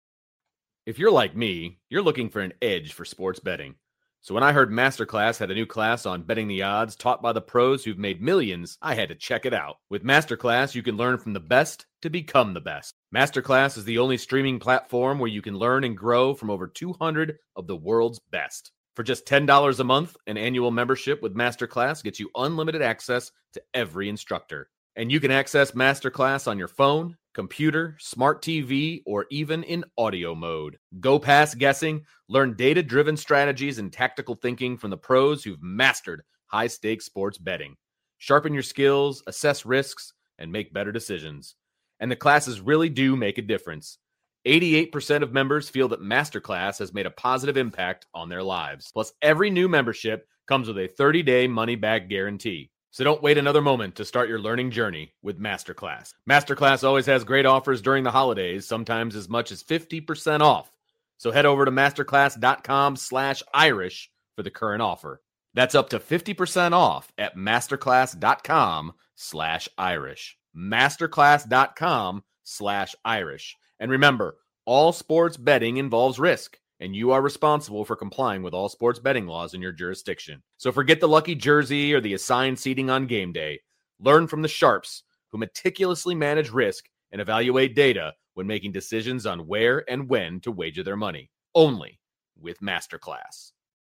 If you're like me, you're looking for an edge for sports betting. So when I heard Masterclass had a new class on betting the odds taught by the pros who've made millions, I had to check it out. With Masterclass, you can learn from the best to become the best. Masterclass is the only streaming platform where you can learn and grow from over two hundred of the world's best. For just ten dollars a month, an annual membership with Masterclass gets you unlimited access to every instructor. And you can access Masterclass on your phone, computer, smart T V, or even in audio mode. Go past guessing, learn data-driven strategies and tactical thinking from the pros who've mastered high-stakes sports betting. Sharpen your skills, assess risks, and make better decisions. And the classes really do make a difference. eighty-eight percent of members feel that Masterclass has made a positive impact on their lives. Plus, every new membership comes with a thirty-day money-back guarantee. So don't wait another moment to start your learning journey with Masterclass. Masterclass always has great offers during the holidays, sometimes as much as fifty percent off. So head over to masterclass.com slash Irish for the current offer. That's up to fifty percent off at masterclass.com slash Irish. Masterclass.com slash Irish. And remember, all sports betting involves risk, and you are responsible for complying with all sports betting laws in your jurisdiction. So forget the lucky jersey or the assigned seating on game day. Learn from the sharps who meticulously manage risk and evaluate data when making decisions on where and when to wager their money. Only with Masterclass.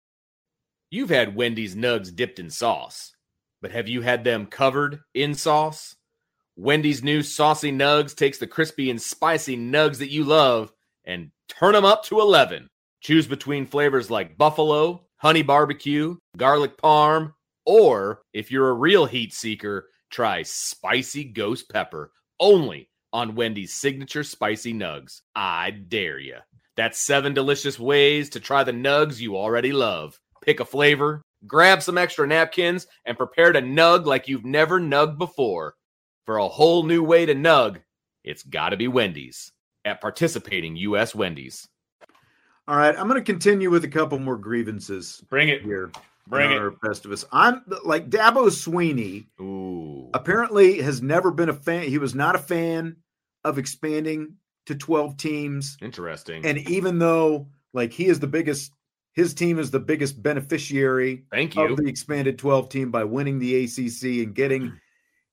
You've had Wendy's nugs dipped in sauce, but have you had them covered in sauce? Wendy's new saucy nugs takes the crispy and spicy nugs that you love and turn them up to eleven. Choose between flavors like buffalo, honey barbecue, garlic parm, or if you're a real heat seeker, try spicy ghost pepper, only on Wendy's signature spicy nugs. I dare you. That's seven delicious ways to try the nugs you already love. Pick a flavor, grab some extra napkins, and prepare to nug like you've never nugged before. For a whole new way to nug, it's gotta be Wendy's. At participating U S Wendy's. All right, I'm going to continue with a couple more grievances. Bring it here. Bring it. Festivus. I'm like Dabo Sweeney. Ooh. Apparently has never been a fan. He was not a fan of expanding to twelve teams. Interesting. And even though like he is the biggest, his team is the biggest beneficiary Thank you. of the expanded twelve team by winning the A C C and getting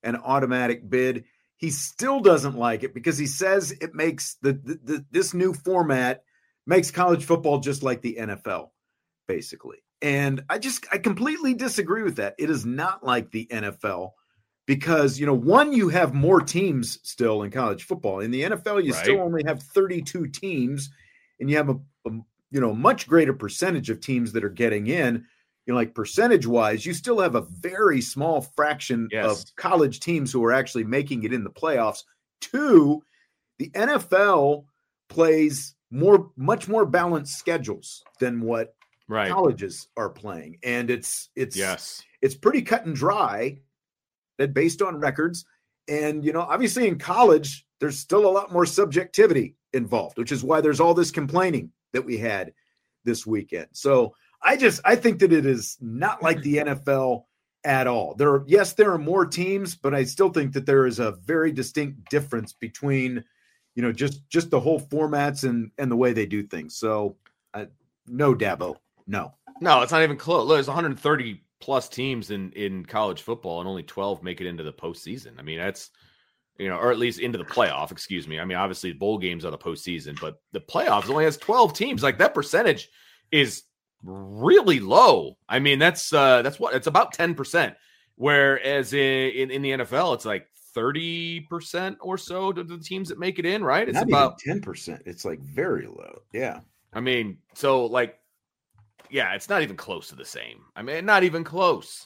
an automatic bid. He still doesn't like it because he says it makes the, the, the this new format makes college football just like the N F L, basically. And I just, I completely disagree with that. It is not like the N F L because, you know, one, you have more teams still in college football. In the N F L, you right. still only have thirty-two teams, and you have a, a, you know, much greater percentage of teams that are getting in. You know, like percentage wise, you still have a very small fraction yes. of college teams who are actually making it in the playoffs. Two, the N F L plays more, much more balanced schedules than what right. colleges are playing. And it's, it's, yes, it's pretty cut and dry that based on records. And, you know, obviously in college, there's still a lot more subjectivity involved, which is why there's all this complaining that we had this weekend. So, I just, I think that it is not like the N F L at all. There are, yes, there are more teams, but I still think that there is a very distinct difference between, you know, just, just the whole formats and, and the way they do things. So uh, no, Dabo, no. No, it's not even close. There's one hundred thirty plus teams in, in college football and only twelve make it into the postseason. I mean, that's, you know, or at least into the playoff, excuse me. I mean, obviously bowl games are the postseason, but the playoffs only has twelve teams. Like that percentage is really low. I mean, that's uh that's what it's about ten percent. Whereas in, in, in the N F L, it's like thirty percent or so to the teams that make it in, right? It's Not about even ten percent. It's like very low. Yeah. I mean, so like, yeah, it's not even close to the same. I mean, not even close.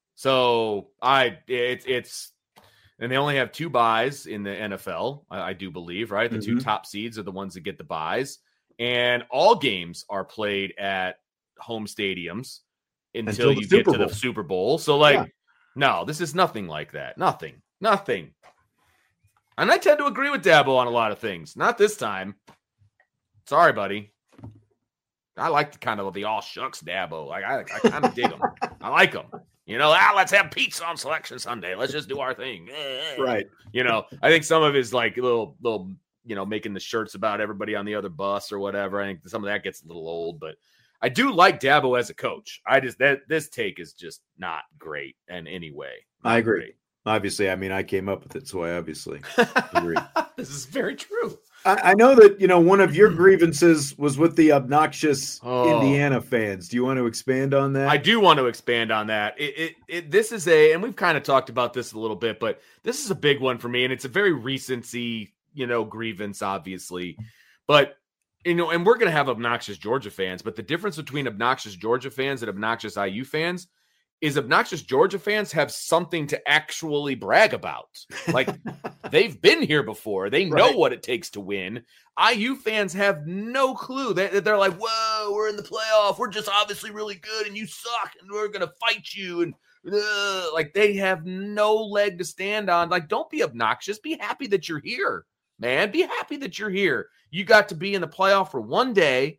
So I it's it's and they only have two buys in the N F L, I, I do believe, right? The mm-hmm. two top seeds are the ones that get the buys. And all games are played at home stadiums until, until you get to the Super Bowl. So like, yeah. no, this is nothing like that. Nothing, nothing. And I tend to agree with Dabo on a lot of things. Not this time. Sorry, buddy. I like the kind of the all shucks Dabo. Like I, I kind of dig him. I like him. You know, ah, let's have pizza on Selection Sunday. Let's just do our thing. Right. You know, I think some of his like little, little, you know, making the shirts about everybody on the other bus or whatever. I think some of that gets a little old, but I do like Dabo as a coach. I just that this take is just not great in any way. Not I agree. Great. Obviously, I mean, I came up with it, so I obviously agree. This is very true. I, I know that, you know, one of your grievances was with the obnoxious oh. Indiana fans. Do you want to expand on that? I do want to expand on that. It, it, it this is a, and we've kind of talked about this a little bit, but this is a big one for me, and it's a very recency, you know, grievance, obviously, but. You know, and we're going to have obnoxious Georgia fans, but the difference between obnoxious Georgia fans and obnoxious I U fans is obnoxious Georgia fans have something to actually brag about. Like they've been here before. They know right. what it takes to win. I U fans have no clue. They, they're like, whoa, we're in the playoff. We're just obviously really good and you suck and we're going to fight you. And uh, like they have no leg to stand on. Like, don't be obnoxious. Be happy that you're here. Man, be happy that you're here. You got to be in the playoff for one day,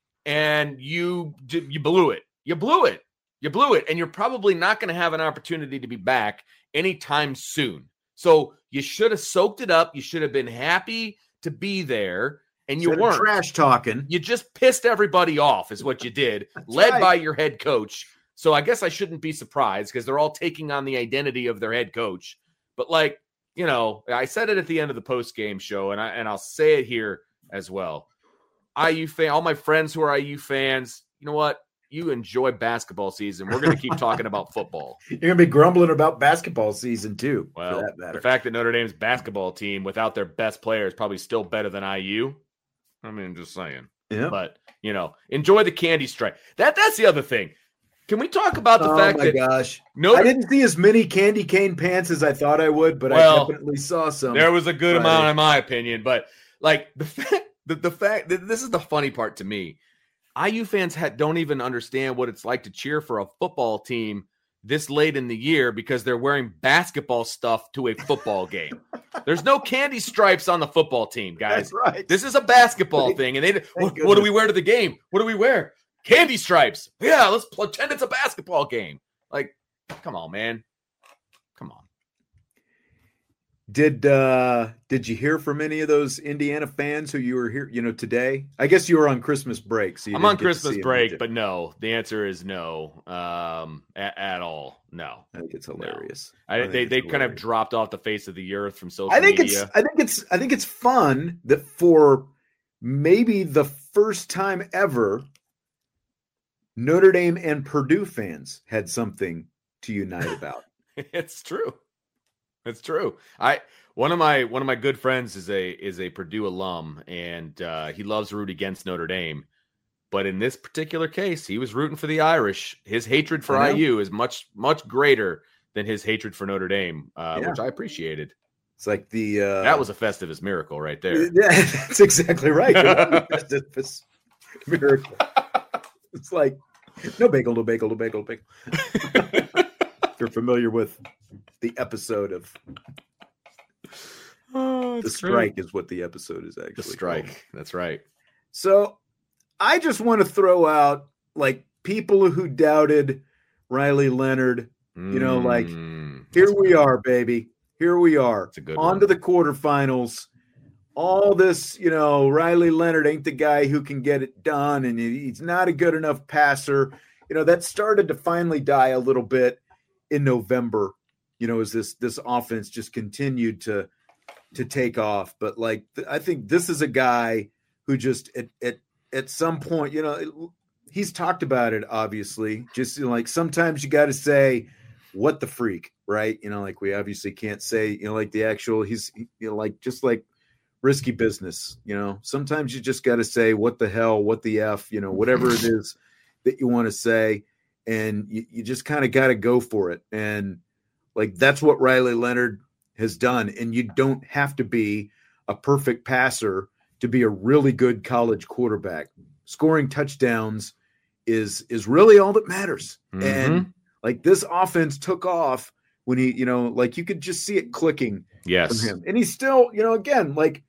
and you you blew it. You blew it. You blew it, and you're probably not going to have an opportunity to be back anytime soon. So you should have soaked it up. You should have been happy to be there, and you weren't. Trash talking. You just pissed everybody off is what you did, led right. by your head coach. So I guess I shouldn't be surprised because they're all taking on the identity of their head coach. But like, you know, I said it at the end of the post-game show, and I and I'll say it here as well. I U fan, all my friends who are I U fans, you know what? You enjoy basketball season. We're going to keep talking about football. You're going to be grumbling about basketball season too. Well, the fact that Notre Dame's basketball team without their best player is probably still better than I U. I mean, just saying. Yeah. But, you know, enjoy the candy stripe. That That's the other thing. Can we talk about the oh fact my that gosh. Notre- I didn't see as many candy cane pants as I thought I would, but well, I definitely saw some. There was a good Friday. amount in my opinion, but like the fact the, the fact that this is the funny part to me. I U fans ha- don't even understand what it's like to cheer for a football team this late in the year because they're wearing basketball stuff to a football game. There's no candy stripes on the football team, guys. That's right. This is a basketball thing. And they, what, what do we wear to the game? What do we wear? Candy stripes. Yeah, let's pretend it's a basketball game. Like, come on, man. Come on. Did uh, did you hear from any of those Indiana fans who you were here, you know, today? I guess you were on Christmas break. So you I'm didn't on get to Christmas see 'em, break, did you? but no. The answer is no, um, at, at all. No. I think it's hilarious. I, I think they it's they kind of hilarious. dropped off the face of the earth from social I think media. it's I think it's I think it's fun that for maybe the first time ever, Notre Dame and Purdue fans had something to unite about. It's true. It's true. I one of my one of my good friends is a is a Purdue alum, and uh, he loves root against Notre Dame. But in this particular case, he was rooting for the Irish. His hatred for I I know. U is much much greater than his hatred for Notre Dame, uh, Yeah. which I appreciated. It's like the uh, That was a Festivus miracle right there. Yeah, that's exactly right. It was a Festivus miracle. It's like no bagel, no bagel, no bagel, no bagel. If you're familiar with the episode of Oh, The Strike, is what the episode is actually The Strike. called. That's right. So I just want to throw out like people who doubted Riley Leonard. You know, like, Mm, Here we are, baby. Here we are. That's a good on one. to the quarterfinals. All this, you know, Riley Leonard ain't the guy who can get it done, and he- he's not a good enough passer. You know, that started to finally die a little bit in November, you know, as this this offense just continued to to take off. But like th- I think this is a guy who just at at, at some point, you know, it, he's talked about it, obviously. Just you know, like sometimes you got to say, what the freak, right? You know, like we obviously can't say, you know, like the actual, he's, you know, like just like risky business, you know, sometimes you just got to say, what the hell, what the F, you know, whatever it is that you want to say. And you, you just kind of got to go for it. And like, that's what Riley Leonard has done. And you don't have to be a perfect passer to be a really good college quarterback. Scoring touchdowns is, is really all that matters. Mhm. And like this offense took off when he, you know, like you could just see it clicking Yes. from him. And he's still, you know, again, like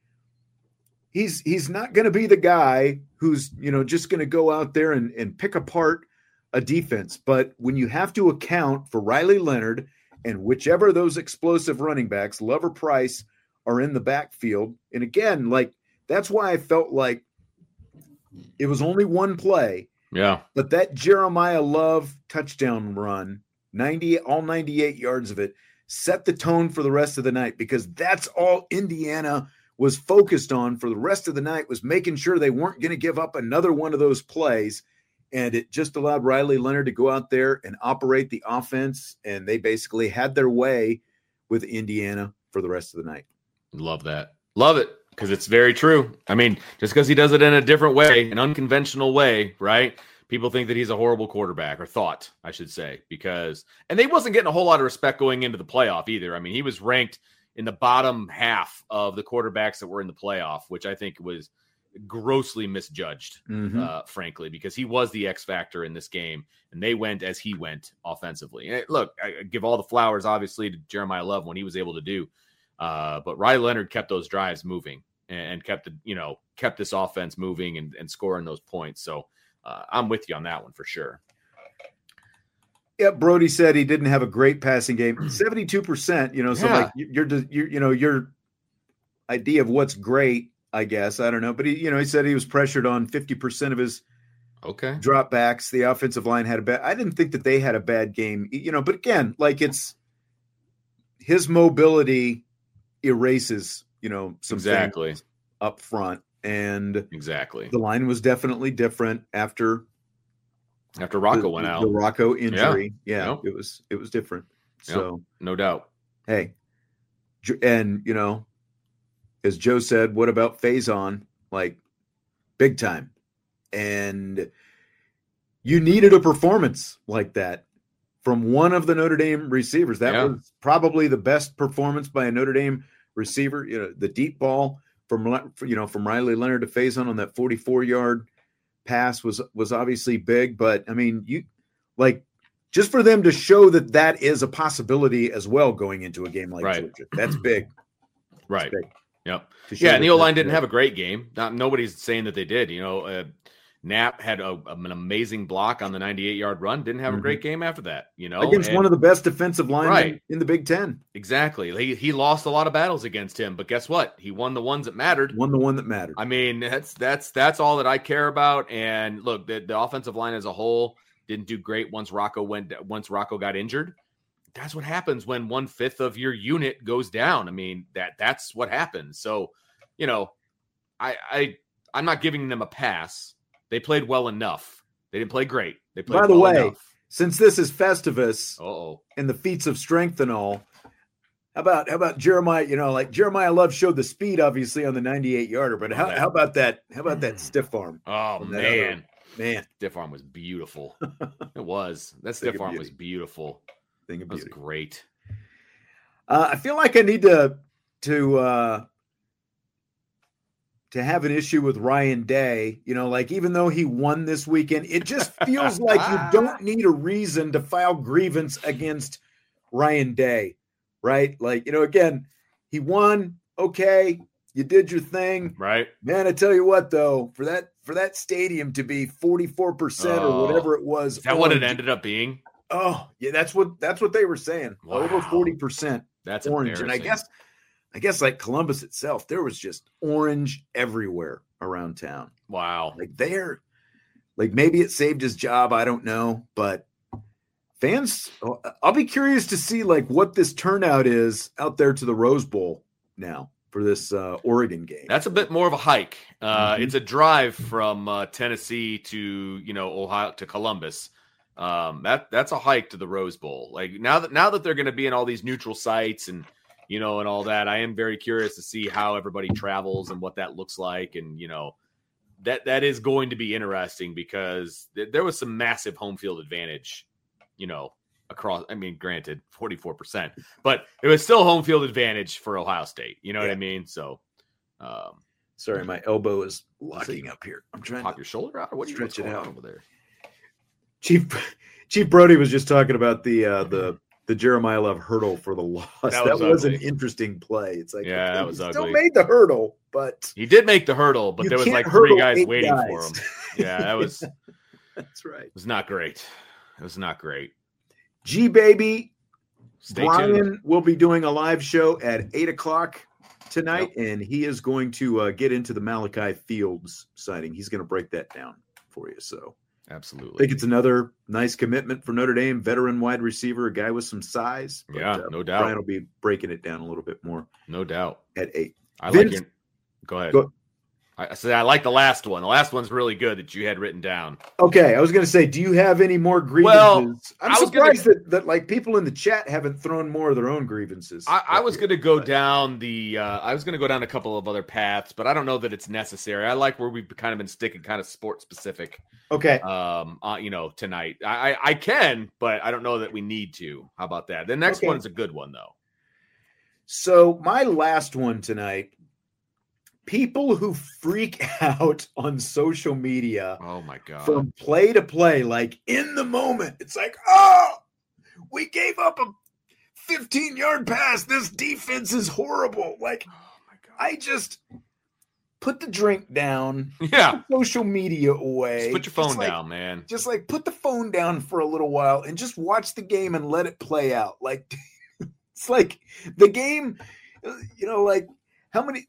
he's he's not going to be the guy who's, you know, just going to go out there and, and pick apart a defense. But when you have to account for Riley Leonard and whichever of those explosive running backs, Love or Price, are in the backfield. And again, like that's why I felt like it was only one play. Yeah. But that Jeremiah Love touchdown run, ninety, all ninety-eight yards of it, set the tone for the rest of the night, because that's all Indiana was focused on for the rest of the night, was making sure they weren't going to give up another one of those plays. And it just allowed Riley Leonard to go out there and operate the offense. And they basically had their way with Indiana for the rest of the night. Love that. Love it. Because it's very true. I mean, just because he does it in a different way, an unconventional way, right? People think that he's a horrible quarterback, or thought, I should say, because, and they wasn't getting a whole lot of respect going into the playoff either. I mean, he was ranked in the bottom half of the quarterbacks that were in the playoff, which I think was grossly misjudged, Mm-hmm. uh, frankly, because he was the X factor in this game, and they went as he went offensively. And look, I give all the flowers, obviously, to Jeremiah Love when he was able to do, uh, but Riley Leonard kept those drives moving and kept the, you know, kept this offense moving and, and scoring those points. So uh, I'm with you on that one for sure. Yeah, Brody said he didn't have a great passing game. seventy-two percent, you know, so Yeah. like you're, you're, you know, your idea of what's great, I guess, I don't know. But he, you know, he said he was pressured on fifty percent of his Okay. dropbacks. The offensive line had a bad, I didn't think that they had a bad game, you know, but again, like it's his mobility erases, you know, some Exactly. things up front. And Exactly. the line was definitely different after After Rocco the, went the, out, the Rocco injury. Yeah, Yep. it was, it was different. Yep. So, no doubt. hey, J- and you know, as Joe said, what about Faison? Like big time. And you needed a performance like that from one of the Notre Dame receivers. That Yeah. was probably the best performance by a Notre Dame receiver. You know, the deep ball from, you know, from Riley Leonard to Faison on that forty-four yard pass was, was obviously big, but I mean, you like, just for them to show that that is a possibility as well going into a game like Right. Georgia. That's big. Right. Big Yep. to show Yeah, and that the O line that's didn't big. have a great game. Not nobody's saying that they did. You know, uh, Knapp had a, an amazing block on the ninety-eight yard run. Didn't have a great game after that, you know, against and, one of the best defensive linemen right. in the Big Ten. Exactly. He he lost a lot of battles against him, but guess what? He won the ones that mattered. Won the one that mattered. I mean, that's that's that's all that I care about. And look, the, the offensive line as a whole didn't do great once Rocco went once Rocco got injured. That's what happens when one fifth of your unit goes down. I mean, that that's what happens. So, you know, I I I'm not giving them a pass. They played well enough. They didn't play great. They played By the well way, enough. Since this is Festivus Uh-oh. and the feats of strength and all, how about how about Jeremiah? You know, like Jeremiah Love showed the speed, obviously, on the ninety-eight yarder, but how, how about that? How about that stiff arm? Oh that man, other, man, stiff arm was beautiful. It was. That stiff arm was beautiful. Thing of it was beauty. Great. Uh, I feel like I need to to. Uh, to have an issue with Ryan Day, you know, like even though he won this weekend, it just feels like you don't need a reason to file grievance against Ryan Day, right? Like, you know, again, he won. Okay. You did your thing. Right. Man, I tell you what, though, for that, for that stadium to be forty-four percent oh, or whatever it was. Is that orange, what it ended up being? Oh yeah. That's what, that's what they were saying. Wow. Over forty percent that's orange. And I guess, I guess like Columbus itself, there was just orange everywhere around town. Wow. Like there, like maybe it saved his job. I don't know, but fans, I'll be curious to see like what this turnout is out there to the Rose Bowl now for this uh, Oregon game. That's a bit more of a hike. Uh, mm-hmm. It's a drive from uh, Tennessee to, you know, Ohio to Columbus. Um, that that's a hike to the Rose Bowl. Like now that, now that they're going to be in all these neutral sites and, you know, and all that, I am very curious to see how everybody travels and what that looks like. And, you know, that that is going to be interesting because th- there was some massive home field advantage, you know, across, I mean, granted, forty-four percent, but it was still home field advantage for Ohio State. You know yeah. what I mean? So, um, sorry, my elbow is locking so up here. I'm trying pop to your shoulder out or what stretch you it out over there. Chief Chief Brody was just talking about the, uh, the, the Jeremiah Love hurdle for the loss. That was, that was an interesting play. It's like, yeah, okay, that was he ugly. Still made the hurdle, but he did make the hurdle, but there was like three guys waiting guys. for him. Yeah, that was, that's right. It was not great. It was not great. G baby, Stay Brian tuned. will be doing a live show at eight o'clock tonight, yep. and he is going to uh, get into the Malachi Fields sighting. He's going to break that down for you. So. Absolutely. I think it's another nice commitment for Notre Dame, veteran wide receiver, a guy with some size. But, yeah, uh, no doubt. Brian will be breaking it down a little bit more. No doubt. At eight. I Vince, like your – go ahead. Go, I said I like the last one. The last one's really good that you had written down. Okay, I was going to say, do you have any more grievances? Well, I'm I was surprised gonna, that, that like people in the chat haven't thrown more of their own grievances. I, I was going to go down the. Uh, I was going to go down a couple of other paths, but I don't know that it's necessary. I like where we've kind of been sticking kind of sport specific. Okay. Um. Uh, you know, tonight I, I I can, but I don't know that we need to. How about that? The next okay. one is a good one though. So my last one tonight. People who freak out on social media oh my god from play to play, like in the moment, it's like, oh, we gave up a fifteen yard pass. This defense is horrible. Like, oh my god, I just put the drink down, yeah, put social media away, just put your phone just like, down, man. Just like put the phone down for a little while and just watch the game and let it play out. Like, it's like the game, you know, like how many.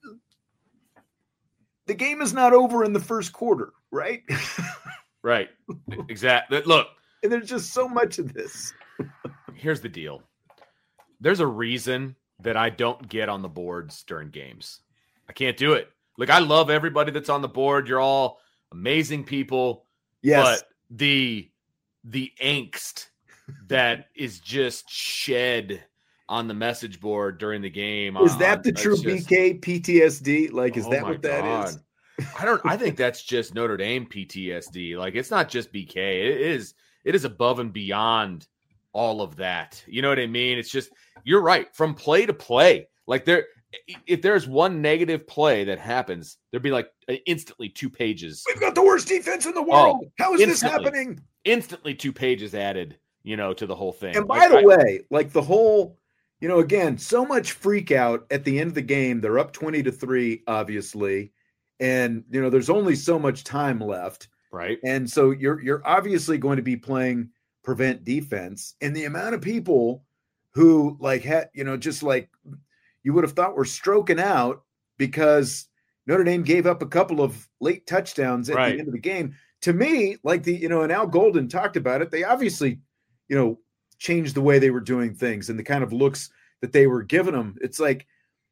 The game is not over in the first quarter, right? Right. Exactly. Look. And there's just so much of this. Here's the deal. There's a reason that I don't get on the boards during games. I can't do it. Like, I love everybody that's on the board. You're all amazing people. Yes. But the the angst that is just shed on the message board during the game. Is that uh, the true just, B K P T S D? Like, is oh that what that God. is? I don't, I think that's just Notre Dame P T S D. Like, it's not just B K. It is, it is above and beyond all of that. You know what I mean? It's just, you're right. From play to play, like there, if there's one negative play that happens, there'd be like instantly two pages. We've got the worst defense in the world. Oh, How is this happening? Instantly two pages added, you know, to the whole thing. And by like, the I, way, like the whole, you know, again, so much freak out at the end of the game. They're up twenty to three, obviously. And, you know, there's only so much time left. Right. And so you're you're obviously going to be playing prevent defense, and the amount of people who like had, you know, just like you would have thought were stroking out because Notre Dame gave up a couple of late touchdowns at right. the end of the game. To me, like the, you know, and Al Golden talked about it, they obviously, you know, changed the way they were doing things and the kind of looks that they were giving them. It's like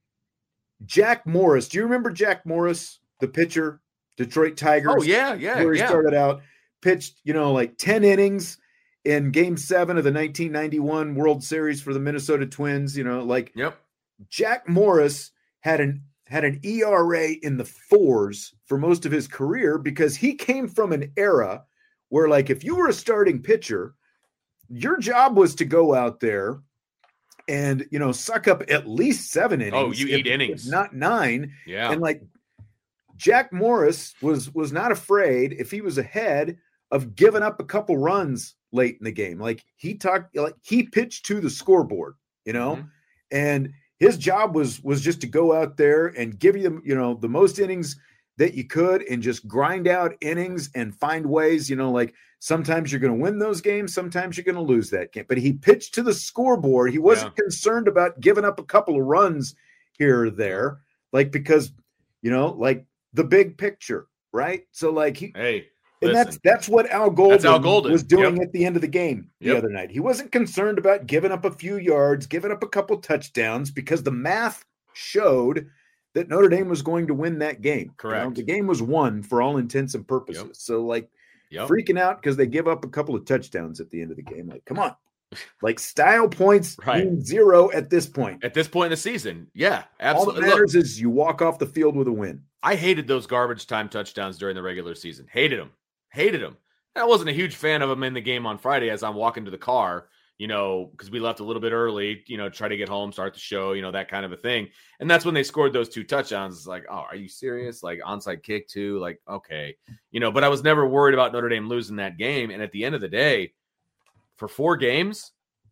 Jack Morris. Do you remember Jack Morris, the pitcher, Detroit Tigers? Oh, yeah, yeah, where he yeah. started out, pitched, you know, like ten innings in game seven of the nineteen ninety-one World Series for the Minnesota Twins. You know, like yep. Jack Morris had an had an E R A in the fours for most of his career because he came from an era where, like, if you were a starting pitcher, your job was to go out there and, you know, suck up at least seven innings. Oh, you if, eat innings. if not nine. Yeah. And like Jack Morris was was not afraid if he was ahead of giving up a couple runs late in the game. Like he talked, like he pitched to the scoreboard, you know, mm-hmm. and his job was was just to go out there and give you, you know, the most innings that you could and just grind out innings and find ways, you know, like sometimes you're going to win those games, sometimes you're going to lose that game. But he pitched to the scoreboard. He wasn't yeah. concerned about giving up a couple of runs here or there, like because, you know, like the big picture, right? So like he, hey, and listen. that's that's what Al Golden, Al Golden. was doing yep. at the end of the game the yep. other night. He wasn't concerned about giving up a few yards, giving up a couple touchdowns because the math showed that Notre Dame was going to win that game. Correct. You know, the game was won for all intents and purposes. Yep. So like yep. freaking out because they give up a couple of touchdowns at the end of the game. Like, come on. Like style points right. mean zero at this point. At this point in the season. Yeah, absolutely. All that matters Look, is you walk off the field with a win. I hated those garbage time touchdowns during the regular season. Hated them. Hated them. I wasn't a huge fan of them in the game on Friday as I'm walking to the car, you know, because we left a little bit early, you know, try to get home, start the show, you know, that kind of a thing. And that's when they scored those two touchdowns. It's like, oh, are you serious? Like onside kick too? Like, okay. You know, but I was never worried about Notre Dame losing that game. And at the end of the day, for four games,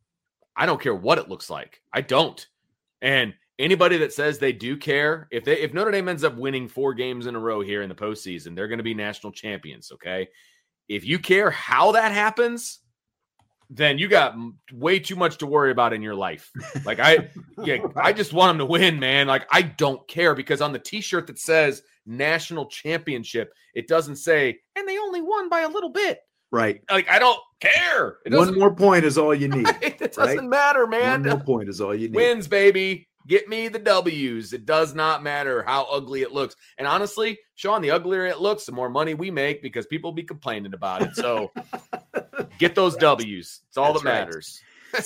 I don't care what it looks like. I don't. And anybody that says they do care, if they if Notre Dame ends up winning four games in a row here in the postseason, they're going to be national champions, okay? If you care how that happens, then you got way too much to worry about in your life. Like I, yeah, I just want them to win, man. Like I don't care because on the T-shirt that says national championship, it doesn't say, and they only won by a little bit. Right. Like I don't care. One more point is all you need. Right? It doesn't right? matter, man. One more point is all you need. Wins, baby. Get me the W's. It does not matter how ugly it looks. And honestly, Sean, the uglier it looks, the more money we make because people be complaining about it. So get those W's. It's all That's that matters.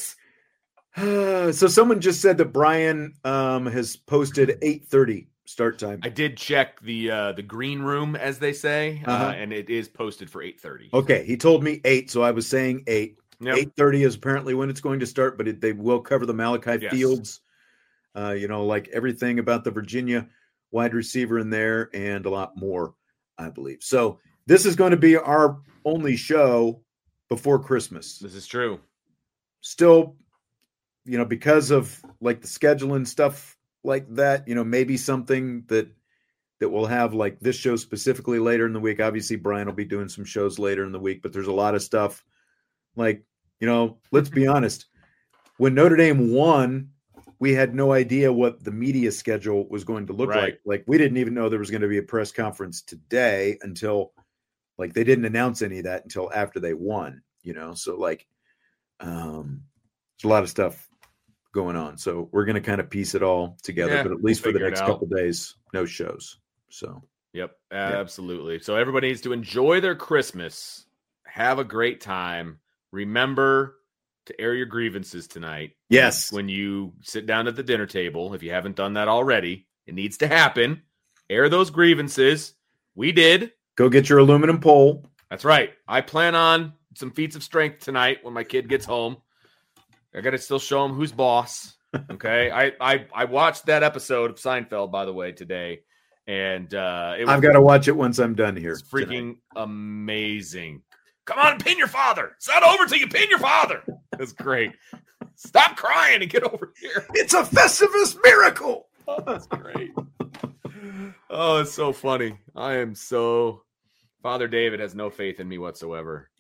Right. So someone just said that Brian um, has posted eight thirty start time. I did check the uh, the green room, as they say, uh-huh. uh, and it is posted for eight thirty. Okay. He told me eight, so I was saying eight. Yep. eight thirty is apparently when it's going to start, but it, they will cover the Malachi yes. Fields. Uh, you know, like everything about the Virginia wide receiver in there and a lot more, I believe. So this is going to be our only show before Christmas. This is true. Still, you know, because of like the schedule and stuff like that, you know, maybe something that that we'll have like this show specifically later in the week. Obviously, Brian will be doing some shows later in the week, but there's a lot of stuff like, you know, let's be honest. When Notre Dame won, we had no idea what the media schedule was going to look right. like. Like we didn't even know there was going to be a press conference today until like they didn't announce any of that until after they won, you know? So like um, there's a lot of stuff going on. So we're going to kind of piece it all together, yeah, but at least we'll for the next couple of days, no shows. So, yep, absolutely. Yeah. So everybody needs to enjoy their Christmas. Have a great time. Remember to air your grievances tonight. Yes. When you sit down at the dinner table, if you haven't done that already, it needs to happen. Air those grievances. We did. Go get your aluminum pole. That's right. I plan on some feats of strength tonight when my kid gets home. I got to still show him who's boss. Okay. I, I, I watched that episode of Seinfeld, by the way, today. And uh, it was, I've got to watch it once I'm done here. It's freaking tonight. Amazing. Come on and pin your father. It's not over till you pin your father. That's great. Stop crying and get over here. It's a Festivus miracle. Oh, that's great. Oh, it's so funny. I am so Father David has no faith in me whatsoever.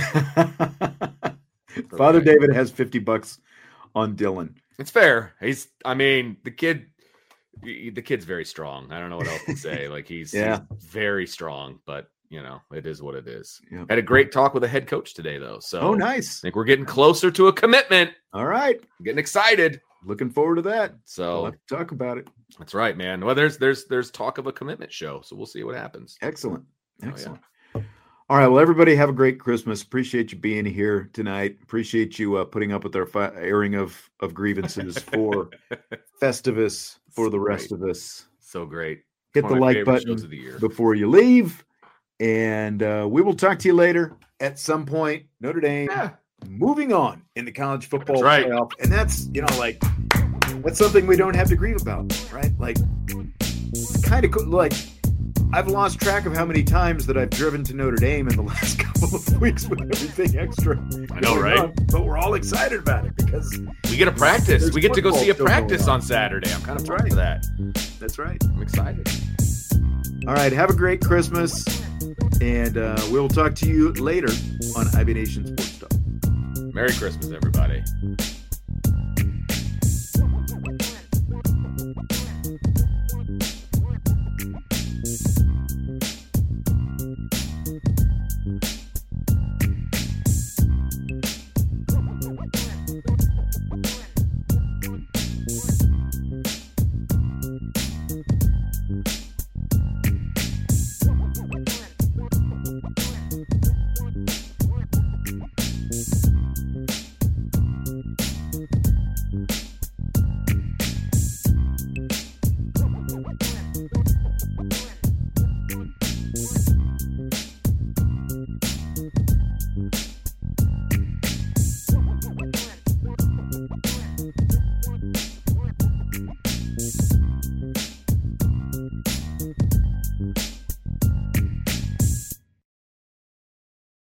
Father David has fifty bucks on Dylan. It's fair. He's, I mean, the kid, the kid's very strong. I don't know what else to say. Like he's, yeah. he's very strong, but you know, it is what it is. Yeah. Had a great talk with the head coach today, though. So, oh, nice. I think we're getting closer to a commitment. All right, I'm getting excited. Looking forward to that. So we'll have to talk about it. That's right, man. Well, there's there's there's talk of a commitment show, so we'll see what happens. Excellent, excellent. Oh, yeah. All right, well, everybody have a great Christmas. Appreciate you being here tonight. Appreciate you uh, putting up with our fi- airing of of grievances for Festivus for the rest great. of us. So great. Hit the like button the before you leave, and uh, we will talk to you later at some point. Notre Dame yeah. moving on in the college football right. playoff, and that's you know like that's something we don't have to grieve about, right? Like, kind of cool. Like, I've lost track of how many times that I've driven to Notre Dame in the last couple of weeks with everything extra. I know, right? On, but we're all excited about it because we get a practice. We get to go see a practice on on Saturday. I'm kind of right. for that. That's right. I'm excited. All right. Have a great Christmas, and uh, we'll talk to you later on I B Nation Sports Talk. Merry Christmas, everybody. Thank you.